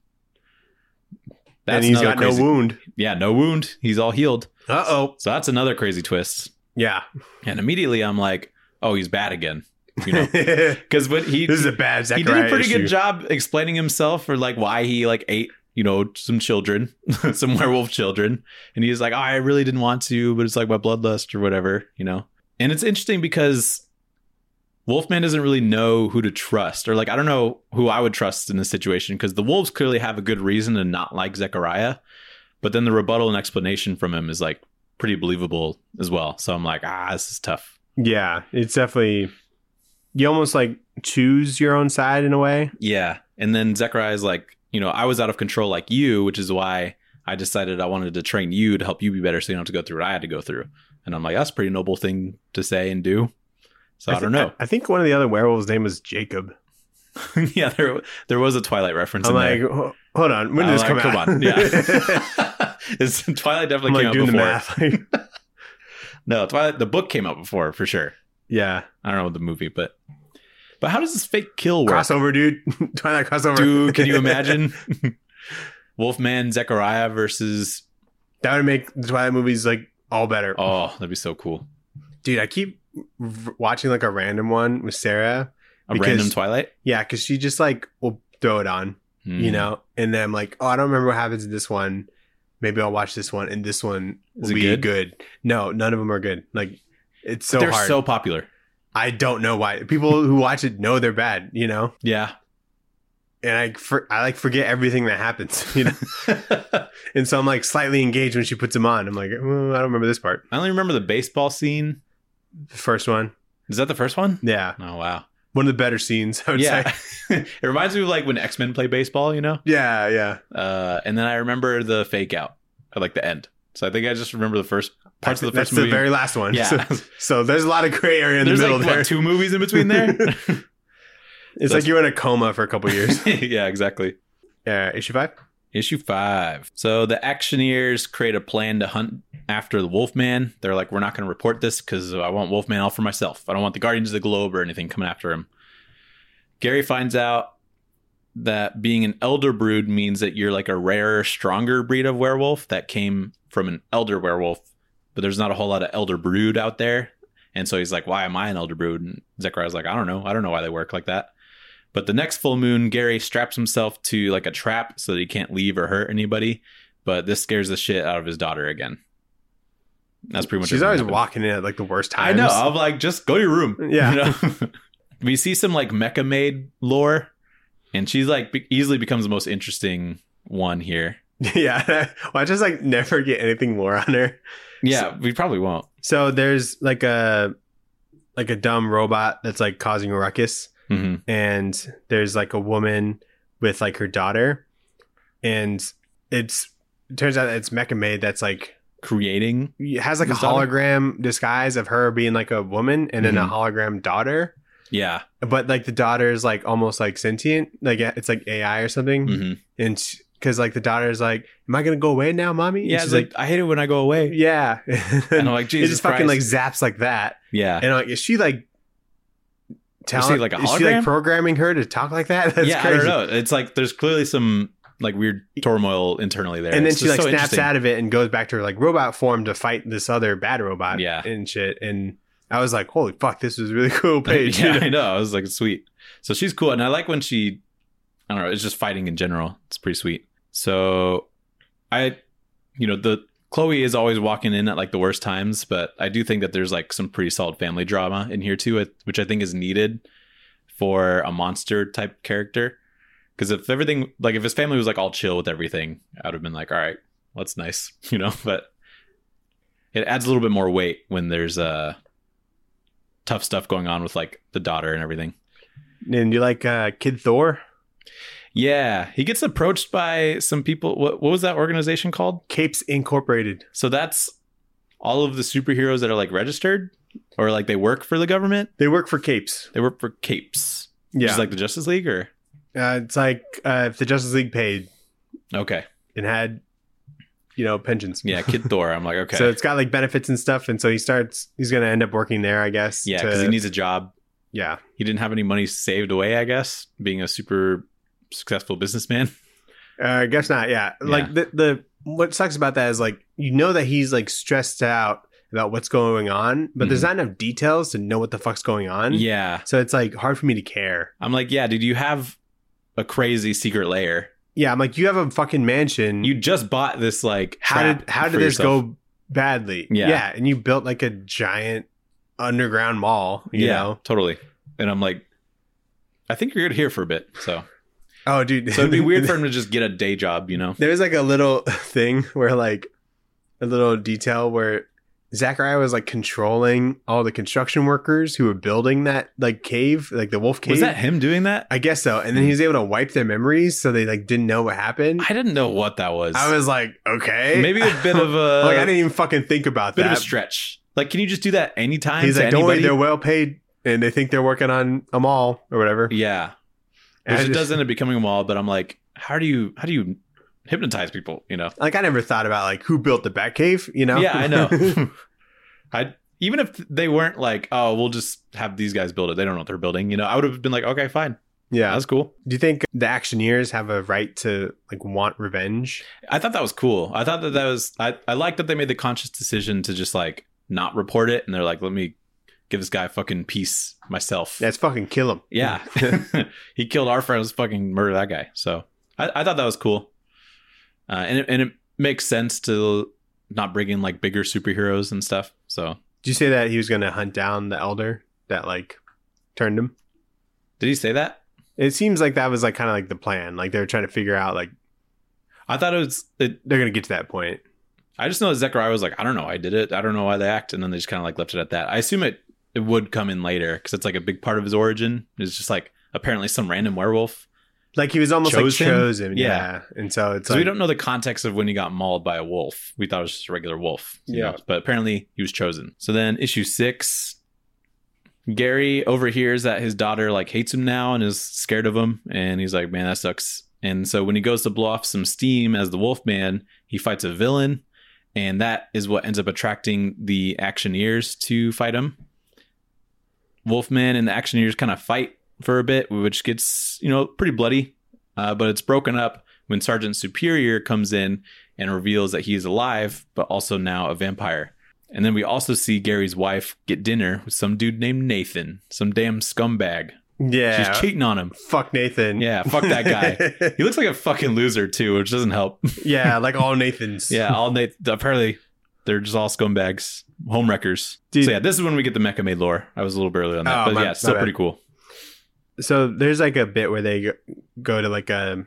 And he's got no wound. Yeah, no wound. He's all healed. Uh-oh. So that's another crazy twist. Yeah. And immediately I'm like, oh, he's bad again. You know, because this is a bad Zechariah he did a pretty issue. good job explaining himself for like why he like ate, you know, some children, some werewolf children. And he's like, oh, I really didn't want to, but it's like my bloodlust or whatever, you know. And it's interesting because Wolfman doesn't really know who to trust, or like, I don't know who I would trust in this situation, because the wolves clearly have a good reason to not like Zechariah. But then the rebuttal and explanation from him is like pretty believable as well. So I'm like, this is tough. Yeah, it's definitely, you almost like choose your own side in a way. Yeah. And then Zechariah is like, I was out of control like you, which is why I decided I wanted to train you to help you be better so you don't have to go through what I had to go through. And I'm like, that's a pretty noble thing to say and do. So I don't know. I think one of the other werewolves' name was Jacob. Yeah, there was a Twilight reference I'm in like, there. Hold on. When did this come out? Come on. Yeah. Twilight definitely came out doing before. the math. No, Twilight, the book came out before, for sure. Yeah. I don't know the movie, but how does this fake kill work? Crossover, dude. Twilight crossover. Dude, can you imagine? Wolfman, Zechariah versus... That would make the Twilight movies like all better. Oh, that'd be so cool. Dude, I keep watching like a random one with Sarah. Random Twilight? Yeah, because she just like will throw it on, and then I'm like, oh, I don't remember what happens in this one. Maybe I'll watch this one, and this one will be good. No, none of them are good. Like, it's so They're hard. so popular. I don't know why. People who watch it know they're bad, Yeah. And I like forget everything that happens, And so I'm like slightly engaged when she puts them on. I'm like, I don't remember this part. I only remember the baseball scene. The first one. Is that the first one? Yeah. Oh, wow. One of the better scenes, I would say. It reminds me of like when X-Men play baseball, Yeah. And then I remember the fake out at like the end. So I think I just remember the first parts of the first movie. That's the very last one. Yeah. So there's a lot of gray area in the middle like, there. What, 2 movies in between there? It's like you're in a coma for a couple years. Yeah, exactly. Issue 5? Issue 5. So the Actioneers create a plan to hunt after the Wolfman. They're like, we're not going to report this because I want Wolfman all for myself. I don't want the Guardians of the Globe or anything coming after him. Gary finds out that being an elder brood means that you're like a rarer, stronger breed of werewolf that came from an elder werewolf, but there's not a whole lot of elder brood out there. And so he's like, why am I an elder brood? And Zechariah's like, I don't know why they work like that. But the next full moon, Gary straps himself to like a trap so that he can't leave or hurt anybody. But this scares the shit out of his daughter again. That's pretty much. She's always walking in at like the worst times. I know. I'm like, just go to your room. Yeah. We see some like Mecha Maid lore, and she's like easily becomes the most interesting one here. Yeah. Well, I just like never get anything more on her. Yeah, we probably won't. So there's like a dumb robot that's like causing a ruckus. Mm-hmm. And there's like a woman with like her daughter, and it turns out that it's Mecha Maid that's like creating. It has like a hologram disguise of her being like a woman, and then a hologram daughter. Yeah, but like the daughter is like almost like sentient, like it's like AI or something, and because like the daughter is like, "Am I gonna go away now, mommy?" Yeah, she's like, "I hate it when I go away." Yeah, and I'm like, Jesus, it just fucking like zaps like that. Yeah, and I'm like, is she like? Is she like a hologram? Is she like programming her to talk like that? That's yeah, crazy. I don't know. It's like there's clearly some like weird turmoil internally there. And then it's she like so snaps out of it and goes back to her like robot form to fight this other bad robot. Yeah, and shit. And I was like, holy fuck, this is a really cool page. Yeah, I know. I was like, sweet. So she's cool, and I like when she, I don't know, it's just fighting in general. It's pretty sweet. So the Chloe is always walking in at like the worst times, but I do think that there's like some pretty solid family drama in here too, which I think is needed for a monster type character. Because if everything, like if his family was like all chill with everything, I would have been like, all right, well, that's nice, but it adds a little bit more weight when there's tough stuff going on with like the daughter and everything. And you like Kid Thor? Yeah, he gets approached by some people. What was that organization called? Capes Incorporated. So that's all of the superheroes that are like registered or like they work for the government? They work for Capes. They work for Capes. Yeah. Just like the Justice League or? It's like if the Justice League paid. Okay. And had, pensions. Yeah, Kid Thor. I'm like, okay. So it's got like benefits and stuff. And so he's going to end up working there, I guess. Yeah, because he needs a job. Yeah. He didn't have any money saved away, I guess, being a super successful businessman. I guess not. Yeah. Like the what sucks about that is like, that he's like stressed out about what's going on, but there's not enough details to know what the fuck's going on. Yeah. So it's like hard for me to care. I'm like, yeah, did you have a crazy secret lair? Yeah. I'm like, you have a fucking mansion. You just bought this like, how did this go badly? Yeah. Yeah. And you built like a giant underground mall, you know? Totally. And I'm like, I think you're good here for a bit. So. Oh, dude. So it'd be weird for him to just get a day job, There's like a little thing where like a little detail where Zachariah was like controlling all the construction workers who were building that like cave, like the wolf cave. Was that him doing that? I guess so. And then he was able to wipe their memories so they like didn't know what happened. I didn't know what that was. I was like, okay. Maybe a bit of a like I didn't even fucking think about bit that. of a stretch. Like, can you just do that anytime? He's to like, don't worry, anybody? they're well paid and they think they're working on a mall or whatever. Yeah. And Which I it just- does end up becoming a mall, but I'm like, how do you hypnotize people, you know? Like I never thought about like who built the Batcave, you know? Yeah, I know. Even if they weren't like, oh, we'll just have these guys build it. They don't know what they're building, you know. I would have been like, okay, fine. Yeah. That's cool. Do you think the Actioneers have a right to like want revenge? I thought that was cool. I thought that was I like that they made the conscious decision to just like not report it, and they're like, let me give this guy a fucking piece myself. Let's fucking kill him. Yeah. He killed our friend. Let's fucking murder that guy. So I thought that was cool. And it makes sense to not bring in like bigger superheroes and stuff. So Did you say that he was going to hunt down the elder that like turned him? did he say that? It seems like that was like kind of like the plan. Like they were trying to figure out like I thought it they're going to get to that point. I just know that Zechariah was like, I don't know why I did it. I don't know why they act. And then they just kind of like left it at that. I assume it would come in later because it's like a big part of his origin. It's just like apparently some random werewolf. Like he was almost Chose him? like chosen. Yeah. Yeah. And so it's So like, we don't know the context of when he got mauled by a wolf. We thought it was just a regular wolf. you Yeah. know, but apparently he was chosen. So then issue 6, Gary overhears that his daughter like hates him now and is scared of him. And he's like, man, that sucks. And so when he goes to blow off some steam as the Wolfman, he fights a villain. And that is what ends up attracting the Actioneers to fight him. Wolfman and the Actioneers kind of fight for a bit, which gets, you know, pretty bloody. But it's broken up when Sergeant Superior comes in and reveals that he is alive, but also now a vampire. And then we also see Gary's wife get dinner with some dude named Nathan, some damn scumbag. yeah. She's cheating on him. Fuck Nathan. Yeah, fuck that guy. He looks like a fucking loser too, which doesn't help. Yeah. Like all Nathans. Yeah, all apparently they're just all scumbags, homewreckers. Dude. So yeah, this is when we get the Mecha Maid lore. I was a little bit early on that, Oh, but my- yeah, still my bad. pretty cool. So there's like a bit where they go to like a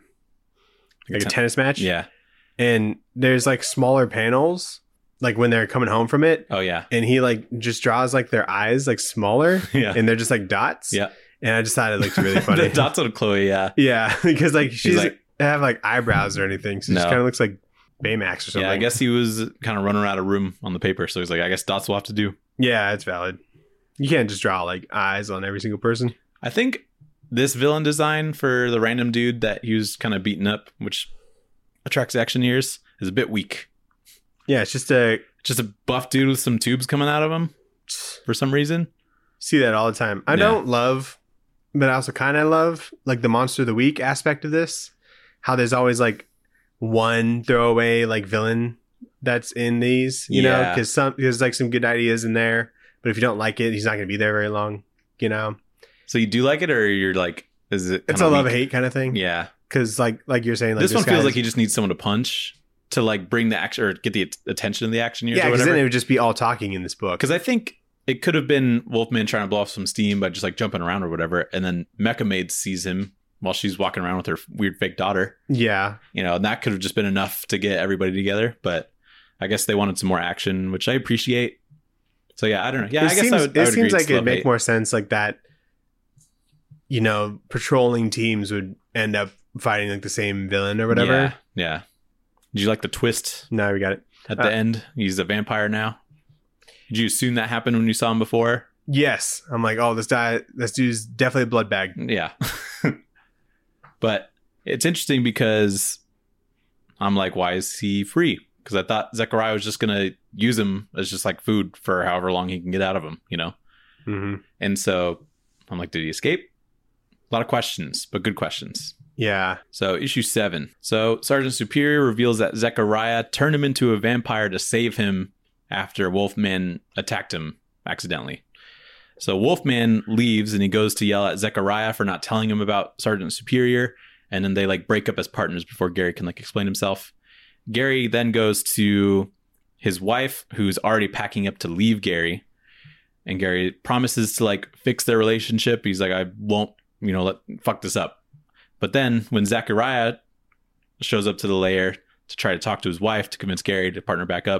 tennis match. Yeah. And there's like smaller panels, like when they're coming home from it. Oh yeah. And he like just draws like their eyes like smaller Yeah. and they're just like dots. Yeah. And I just thought it looked really funny. The dots on Chloe. Yeah. Yeah. Because like she's like- like have like eyebrows or anything. So No. she kind of looks like Baymax or something. Yeah. I guess he was kind of running out of room on the paper, so he's like, I guess dots will have to do. Yeah, it's valid. You can't just draw like eyes on every single person. I think this villain design for the random dude that he was kind of beaten up, which attracts Actioneers, is a bit weak. Yeah, it's just a Just a buff dude with some tubes coming out of him for some reason. see that all the time. I Yeah. don't love, but I also kind of love like the monster of the week aspect of this. How there's always like one throwaway like villain that's in these, you know, Yeah. because there's like some good ideas in there, but if you don't like it, he's not going to be there very long, you know. So you do like it, or you're like, is it? It's a kinda love weak? hate kind of thing. Yeah. Because like you're saying, like This one feels guy's- like he just needs someone to punch to like bring the action or get the attention of the Actioneers yeah, or because then whatever. it would just be all talking in this book. Because I think it could have been Wolfman trying to blow off some steam by just like jumping around or whatever, and then Mecha Maid sees him while she's walking around with her weird fake daughter. Yeah, You know, and that could have just been enough to get everybody together. But I guess they wanted some more action, which I appreciate. So yeah, I don't know. Yeah, I guess I would. It I would seems agree like it's it'd love make hate. more sense like that. You know, patrolling teams would end up fighting like the same villain or whatever. Yeah, yeah. Did you like the twist No, we got it. at the end? He's a vampire now. Did you assume that happened when you saw him before? Yes, I'm like, oh, this dude's definitely a blood bag. Yeah. But it's interesting because I'm like, why is he free? Because I thought Zechariah was just going to use him as just like food for however long he can get out of him, you know? Mm-hmm. And so I'm like, did he escape? A lot of questions, but good questions. Yeah, So issue 7. So Sergeant Superior reveals that Zechariah turned him into a vampire to save him after Wolfman attacked him accidentally. So Wolfman leaves and he goes to yell at Zechariah for not telling him about Sergeant Superior. And then they like break up as partners before Gary can like explain himself. Gary then goes to his wife, who's already packing up to leave Gary. And Gary promises to like fix their relationship. He's like, I won't, fuck this up. But then when Zechariah shows up to the lair to try to talk to his wife to convince Gary to partner back up,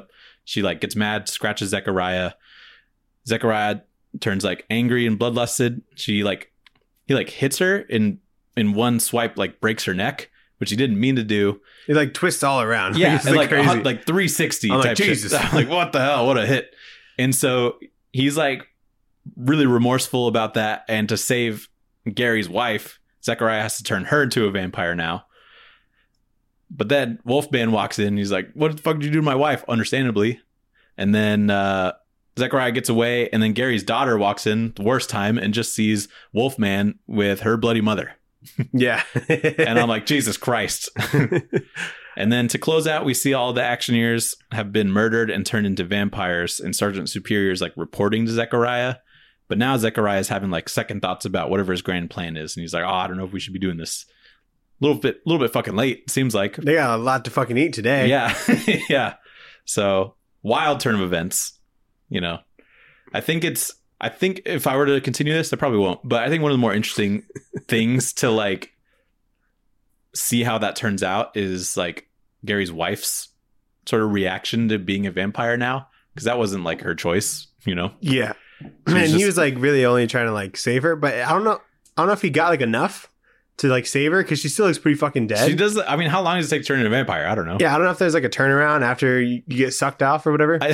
She like gets mad, scratches Zechariah. Zechariah turns like angry and bloodlusted. He hits her in one swipe, like breaks her neck, which he didn't mean to do. It like twists all around. Yeah, it's and like crazy. like 360 I'm type like, Jesus. shit. I'm like, what the hell? What a hit. And so he's like really remorseful about that. And to save Gary's wife, Zechariah has to turn her into a vampire now. But then Wolfman walks in. And he's like, what the fuck did you do to my wife? Understandably. And then Zechariah gets away. And then Gary's daughter walks in the worst time and just sees Wolfman with her bloody mother. Yeah. And I'm like, Jesus Christ. And then to close out, we see all the Actioneers have been murdered and turned into vampires, and Sergeant Superior is like reporting to Zechariah. But now Zechariah is having like second thoughts about whatever his grand plan is, and he's like, "Oh, I don't know if we should be doing this. A little bit fucking late. Seems like They got a lot to fucking eat today. yeah, yeah." So wild turn of events. You know, I think if I were to continue this, I probably won't. But I think one of the more interesting things to like see how that turns out is like Gary's wife's sort of reaction to being a vampire now, because that wasn't like her choice, you know. Yeah. And he was like really only trying to like save her, but I don't know if he got like enough to like save her, because she still looks pretty fucking dead. She does. I mean, how long does it take to turn into a vampire? I don't know. Yeah, I don't know if there's like a turnaround after you get sucked off or whatever.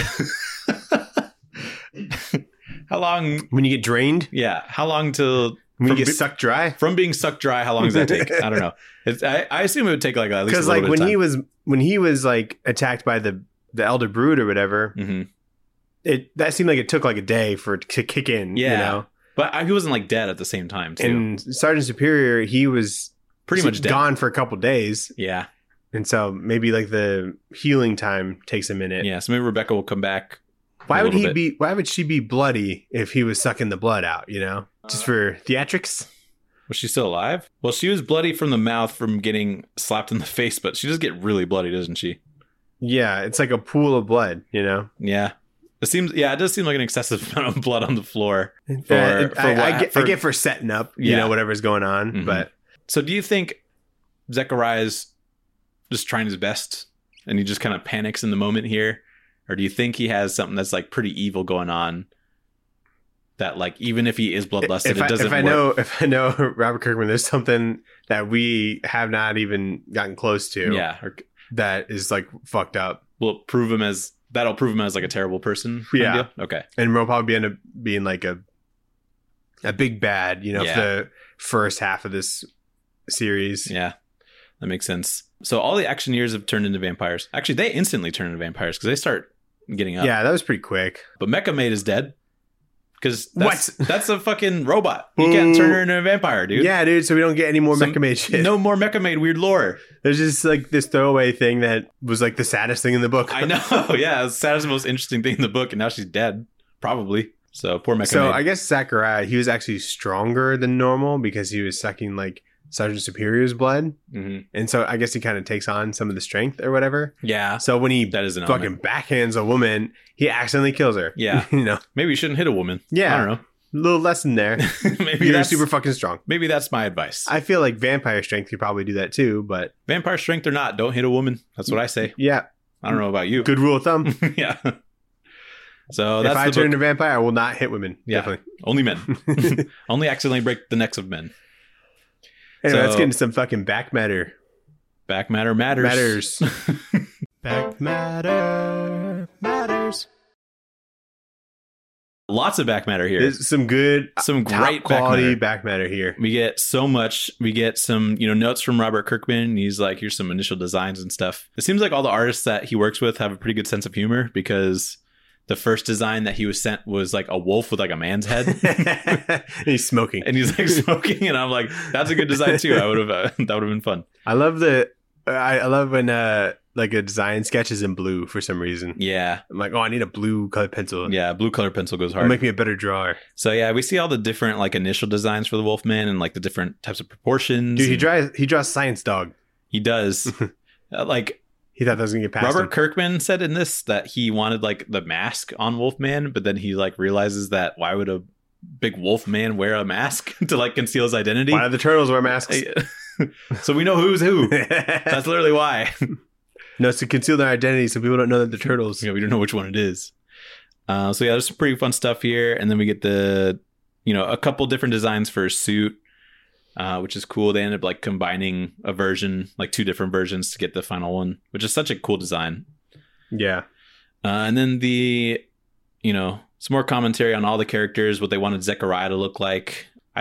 How long? When you get drained, Yeah, how long till when you get sucked dry. from being sucked dry? How long does that take? I don't know. I assume it would take like at least a Because little like bit of time. when he was like attacked by the Elder Brood or whatever, Mhm. that seemed like it took like a day for it to kick in. Yeah. You know? But he wasn't like dead at the same time too. And Sergeant Superior, he was Pretty much dead. gone for a couple days, Yeah, and so maybe like the healing time takes a minute. yeah. So maybe Rebecca will come back. Why a would little bit. Why would she be bloody if he was sucking the blood out? You know, just for theatrics. Was she still alive? Well, she was bloody from the mouth from getting slapped in the face, but she does get really bloody, doesn't she? Yeah, it's like a pool of blood. You know. Yeah. It does seem like an excessive amount of blood on the floor. I get for setting up, you Yeah. know, whatever's going on. Mhm. But So do you think Zechariah's just trying his best and he just kind of panics in the moment here? Or do you think he has something that's like pretty evil going on that like, even if he is bloodlusted, it doesn't work? If I know Robert Kirkman, there's something that we have not even gotten close to. Yeah. Or That is like fucked up. that'll prove him as like a terrible person? kind of Yeah. deal? Okay. And we'll probably end up being like a big bad, you know, Yeah. for the first half of this series. Yeah. That makes sense. So all the Actioneers have turned into vampires. Actually, they instantly turn into vampires because they start getting up. Yeah, that was pretty quick. But Mecha Maid is dead. Because What? that's a fucking robot. You can't turn her into a vampire, dude. Yeah, dude. So we don't get any more Some- Mecha Maid shit. No more Mecha Maid weird lore. There's just like this throwaway thing that was like the saddest thing in the book. I know. Yeah, it's the saddest, most interesting thing in the book, and now she's dead. Probably. So poor Mecha So Maid. I guess Zachariah, he was actually stronger than normal because he was sucking like Sergeant Superior's blood. Mhm. And so I guess he kind of takes on some of the strength or whatever. Yeah. So when he That is an fucking element. backhands a woman, he accidentally kills her. Yeah. You know, Maybe you shouldn't hit a woman. Yeah. I don't know. little lesson there. maybe You're that's super fucking strong. maybe that's my advice. I feel like vampire strength could probably do that too, but Vampire strength or not, don't hit a woman. That's what I say. yeah, I don't know about you. good rule of thumb. Yeah. So If that's I the turn book. into vampire, I will not hit women. Yeah. Definitely. Only men. Only accidentally break the necks of men. Anyway, let's So- get into some fucking back matter. Back matter matters. Back matters. Lots of back matter here. There's some good, Some top great quality back matter. back matter here. We get so much. We get some, notes from Robert Kirkman. He's like, here's some initial designs and stuff. It seems like all the artists that he works with have a pretty good sense of humor, because the first design that he was sent was like a wolf with like a man's head. He's smoking. And he's like smoking, and I'm like, that's a good design too. I would have that would have been fun. I love I love when like a design sketch is in blue for some reason. Yeah, I'm like, oh, I need a blue colored pencil. yeah. Blue color pencil goes It'll hard. make me a better drawer. So yeah, we see all the different like initial designs for the Wolfman and like the different types of proportions. Dude, and he draws science dog. he does. Like He thought that was gonna get past Robert him. Kirkman said in this that he wanted like the mask on Wolfman, but then he like realizes that why would a big Wolfman wear a mask to like conceal his identity? Why do the turtles wear masks? So we know who's who. That's literally why. No, it's to conceal their identity so people don't know that they're turtles. Yeah, we don't know which one it is. So yeah, there's some pretty fun stuff here. And then we get the, a couple different designs for a suit, which is cool. They ended up like combining a version, like 2 different versions to get the final one, which is such a cool design. Yeah. And then some more commentary on all the characters, what they wanted Zechariah to look like. I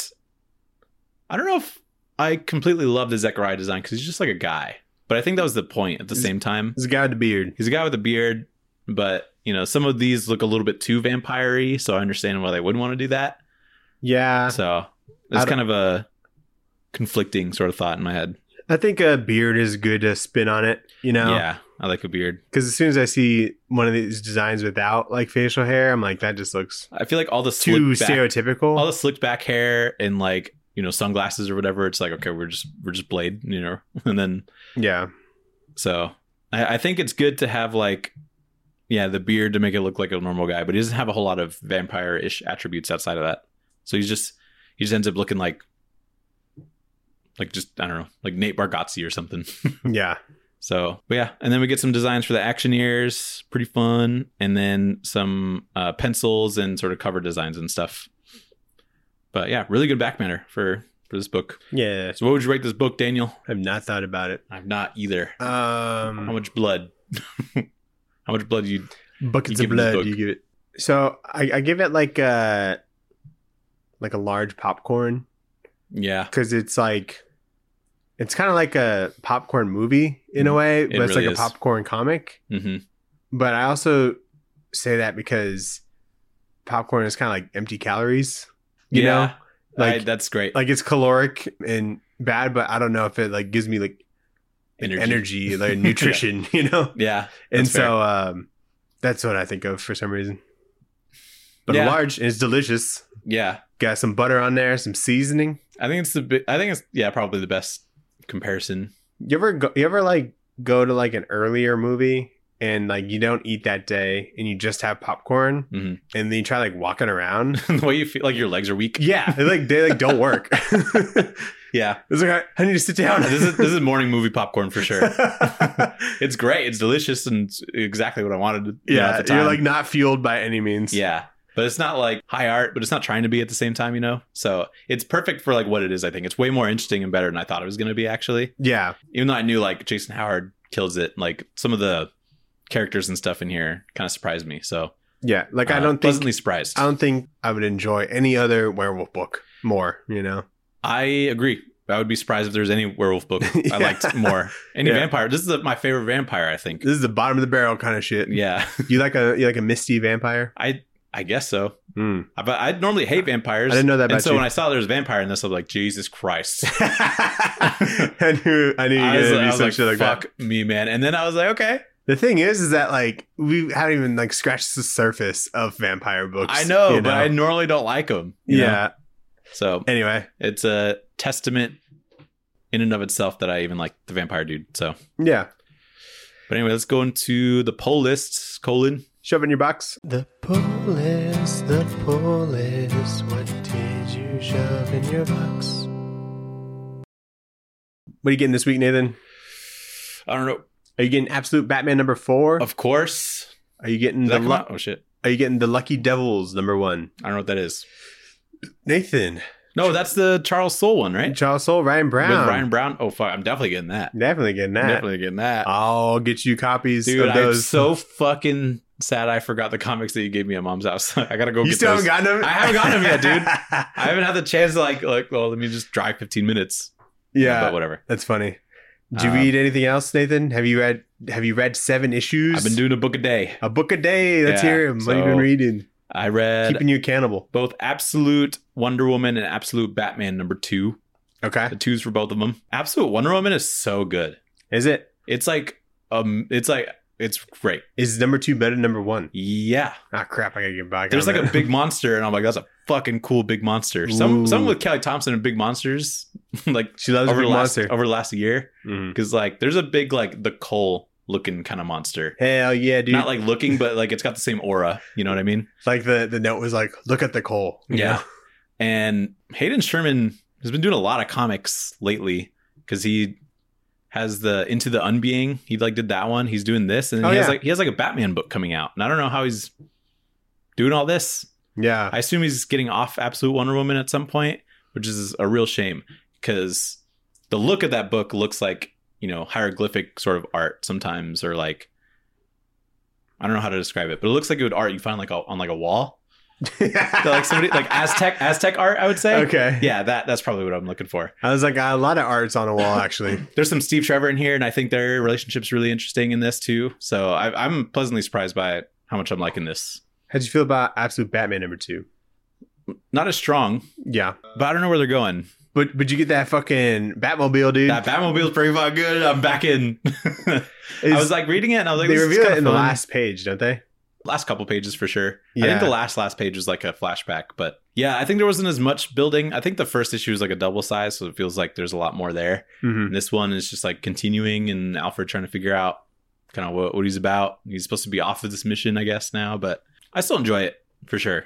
don't know if I completely love the Zechariah design because he's just like a guy. But I think that was the point at the same time. He's a guy with a beard. He's a guy with a beard, but, some of these look a little bit too vampire-y, so I understand why they wouldn't want to do that. Yeah. So it's kind of a conflicting sort of thought in my head. I think a beard is good to spin on it, Yeah, I like a beard. Because as soon as I see one of these designs without like facial hair, I'm like, that just looks I feel like all the too slicked back, stereotypical. all the slicked back hair and like, sunglasses or whatever. It's like, okay, we're just Blade, and then yeah. So I think it's good to have like, the beard to make it look like a normal guy, but he doesn't have a whole lot of vampire-ish attributes outside of that. So he just ends up looking like just, I don't know, like Nate Bargatze or something. Yeah. So, but yeah. And then we get some designs for the Actioneers. Pretty fun. And then some pencils and sort of cover designs and stuff. But yeah, really good back matter for this book. Yeah. So what would you rate this book, Daniel? I've not thought about it. I've not either. How much blood? How much blood you buckets you of give this blood book? you give it? So I give it like a large popcorn. Yeah. Because it's kind of like a popcorn movie in a way, but it's really like is. a popcorn comic. Mm-hmm. But I also say that because popcorn is kind of like empty calories. You know? Like that's great. Like it's caloric and bad, but I don't know if it like gives me like energy like nutrition, Yeah. And that's fair. so that's what I think of for some reason. But Yeah. large and it's delicious. Yeah. Got some butter on there, some seasoning. I think it's probably the best comparison. You ever like go to like an earlier movie and like you don't eat that day and you just have popcorn Mm-hmm. and then you try like walking around? The way you feel like your legs are weak. Yeah, they don't work. Yeah. It's like I need to sit down. This is morning movie popcorn for sure. It's great. It's delicious and it's exactly what I wanted to at the time. You're like not fueled by any means. Yeah. But it's not like high art, but it's not trying to be at the same time, So it's perfect for like what it is, I think. It's way more interesting and better than I thought it was going to be, actually. Yeah. Even though I knew like Jason Howard kills it, like some of the characters and stuff in here kind of surprised me. So Yeah. Like I don't pleasantly surprised. I don't think I would enjoy any other werewolf book more, I agree. I would be surprised if there's any werewolf book I liked more. Any vampire. This is my favorite vampire, I think. This is the bottom of the barrel kind of shit. Yeah. You like a misty vampire? I guess so. Mm. But I normally hate vampires. I didn't know that about And so you. when I saw there was a vampire in this, I was like, Jesus Christ. I knew you were gonna do some shit like that. Fuck me, man. And then I was like, okay. The thing is that like we haven't even like scratched the surface of vampire books. I know, but I normally don't like them. Yeah. So Anyway. it's a testament in and of itself that I even like the vampire dude. So, Yeah. but anyway, let's go into the poll lists. Shove in your box. The pull list. What did you shove in your box? What are you getting this week, Nathan? I don't know. Are you getting Absolute Batman number 4? Of course. Are you getting Did that the come out? Oh shit. Are you getting the Lucky Devils number 1? I don't know what that is. Nathan. No, that's the Charles Soule one, right? Charles Soule, Ryan Brown. With Ryan Brown. Oh fuck, I'm definitely getting that. Definitely getting that. Definitely getting that. I'll get you copies Dude, of those. I'm so fucking sad I forgot the comics that you gave me at mom's house. I gotta go You get still those. haven't gotten them? I haven't gotten them yet, dude. I haven't had the chance to like, well, let me just drive 15 minutes. Yeah, But whatever. that's funny. Did you read anything else, Nathan? Have you read 7 issues? I've been doing a book a day. a book a day. Let's Yeah, hear him. What have you so- been reading? I read Keeping you accountable. both Absolute Wonder Woman and Absolute Batman number 2. Okay. The 2s for both of them. Absolute Wonder Woman is so good. Is it? It's it's great. Is number 2 better than number 1? Yeah. Ah, crap. I gotta get back. There's on like a that. big monster, and I'm like, that's a fucking cool big monster. Some with Kelly Thompson and big monsters, like She loves a over big the last monster. over the last year, Mhm. because like there's a big like the Cole looking kind of monster. Hell yeah, dude. Not like looking, but like it's got the same aura. You know what I mean? Like the note was like, look at the coal. you Yeah. know? And Hayden Sherman has been doing a lot of comics lately because he has the Into the Unbeing. He like did that one. He's doing this, and then he has like a Batman book coming out. And I don't know how he's doing all this. Yeah. I assume he's getting off Absolute Wonder Woman at some point, which is a real shame because the look of that book looks like, you know, hieroglyphic sort of art sometimes, or like, I don't know how to describe it, but it looks like it would art you find like on like a wall. So like somebody like Aztec art, I would say. Okay. Yeah, that's probably what I'm looking for. I was like, a lot of art's on a wall, actually. There's some Steve Trevor in here, and I think their relationship's really interesting in this too. So I'm pleasantly surprised by how much I'm liking this. How'd you feel about Absolute Batman #2? Not as strong, Yeah. but I don't know where they're going. But you get that fucking Batmobile, dude. That Batmobile's pretty fucking good. I'm back in. I was like reading it, and I was like, they this reveal is it in fun. the last page, don't they? Last couple pages for sure. Yeah. I think the last page was like a flashback, but yeah, I think there wasn't as much building. I think the first issue was like a double size, so it feels like there's a lot more there. Mm-hmm. And this one is just like continuing, and Alfred trying to figure out kind of what he's about. He's supposed to be off of this mission, I guess, now, but I still enjoy it for sure.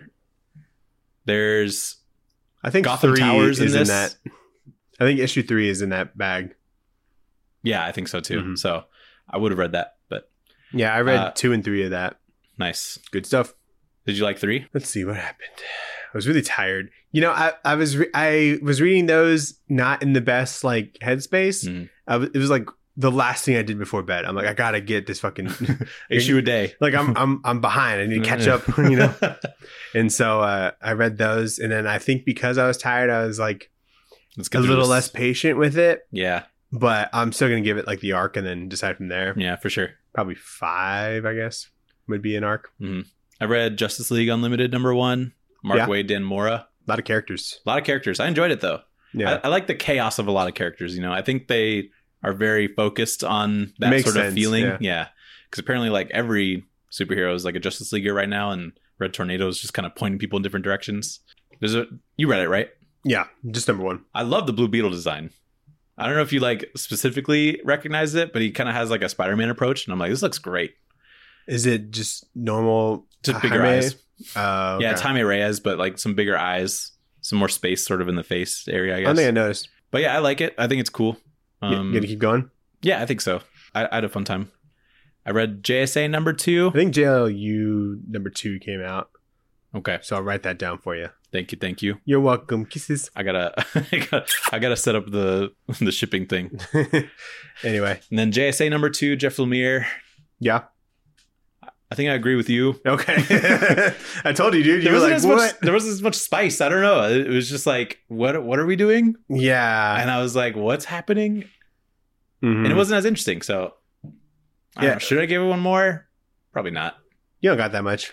There's I think Gotham 3 Towers is in in this. that. I think issue 3 is in that bag. Yeah, I think so too. Mhm. So I would have read that, but Yeah, I read 2 and 3 of that. nice. Good stuff. Did you like 3? Let's see what happened. I was really tired. You know, I was reading those not in the best like headspace. Mhm. It was like the last thing I did before bed. I'm like, I gotta get this fucking Issue a day. like I'm behind. I need to catch up. You know. And so I read those, and then I think because I was tired, I was like Let's a get through little this. less patient with it. Yeah, But I'm still gonna give it like the arc, and then decide from there. yeah, for sure. Probably 5, I guess, would be an arc. I read Justice League Unlimited #1. Mark Yeah. Waid, Dan Mora. A lot of characters. A lot of characters. I enjoyed it though. Yeah. I like the chaos of a lot of characters. You know, I think they are very focused on that Makes sort of sense, feeling. yeah. Yeah, because apparently, like every superhero is like a Justice Leaguer right now, and Red Tornado is just kind of pointing people in different directions. You read it, right? Yeah. Just #1. I love the Blue Beetle design. I don't know if you like specifically recognize it, but he kind of has like a Spider-Man approach, and I'm like, this looks great. Is it just normal? Just bigger Jaime? eyes. Okay. Yeah, it's Jaime Reyes, but like some bigger eyes, some more space sort of in the face area, I I guess. don't think I noticed. But yeah, I like it. I think it's cool. You gonna keep going? Yeah, I think so. I had a fun time. I read JSA I #2. think JLU #2 came out, Okay, so I'll write that down for you. thank you. You're welcome. Kisses. I gotta I gotta set up the shipping thing. Anyway, And then JSA #2, Jeff Lemire. yeah. I think I agree with you. Okay. I told you, dude. You were like, as what? much, there wasn't as much spice. I don't know. It was just like, what are we doing? Yeah. And I was like, what's happening? Mhm. And it wasn't as interesting. So, I don't know. Should I give it one more? Probably not. You don't got that much.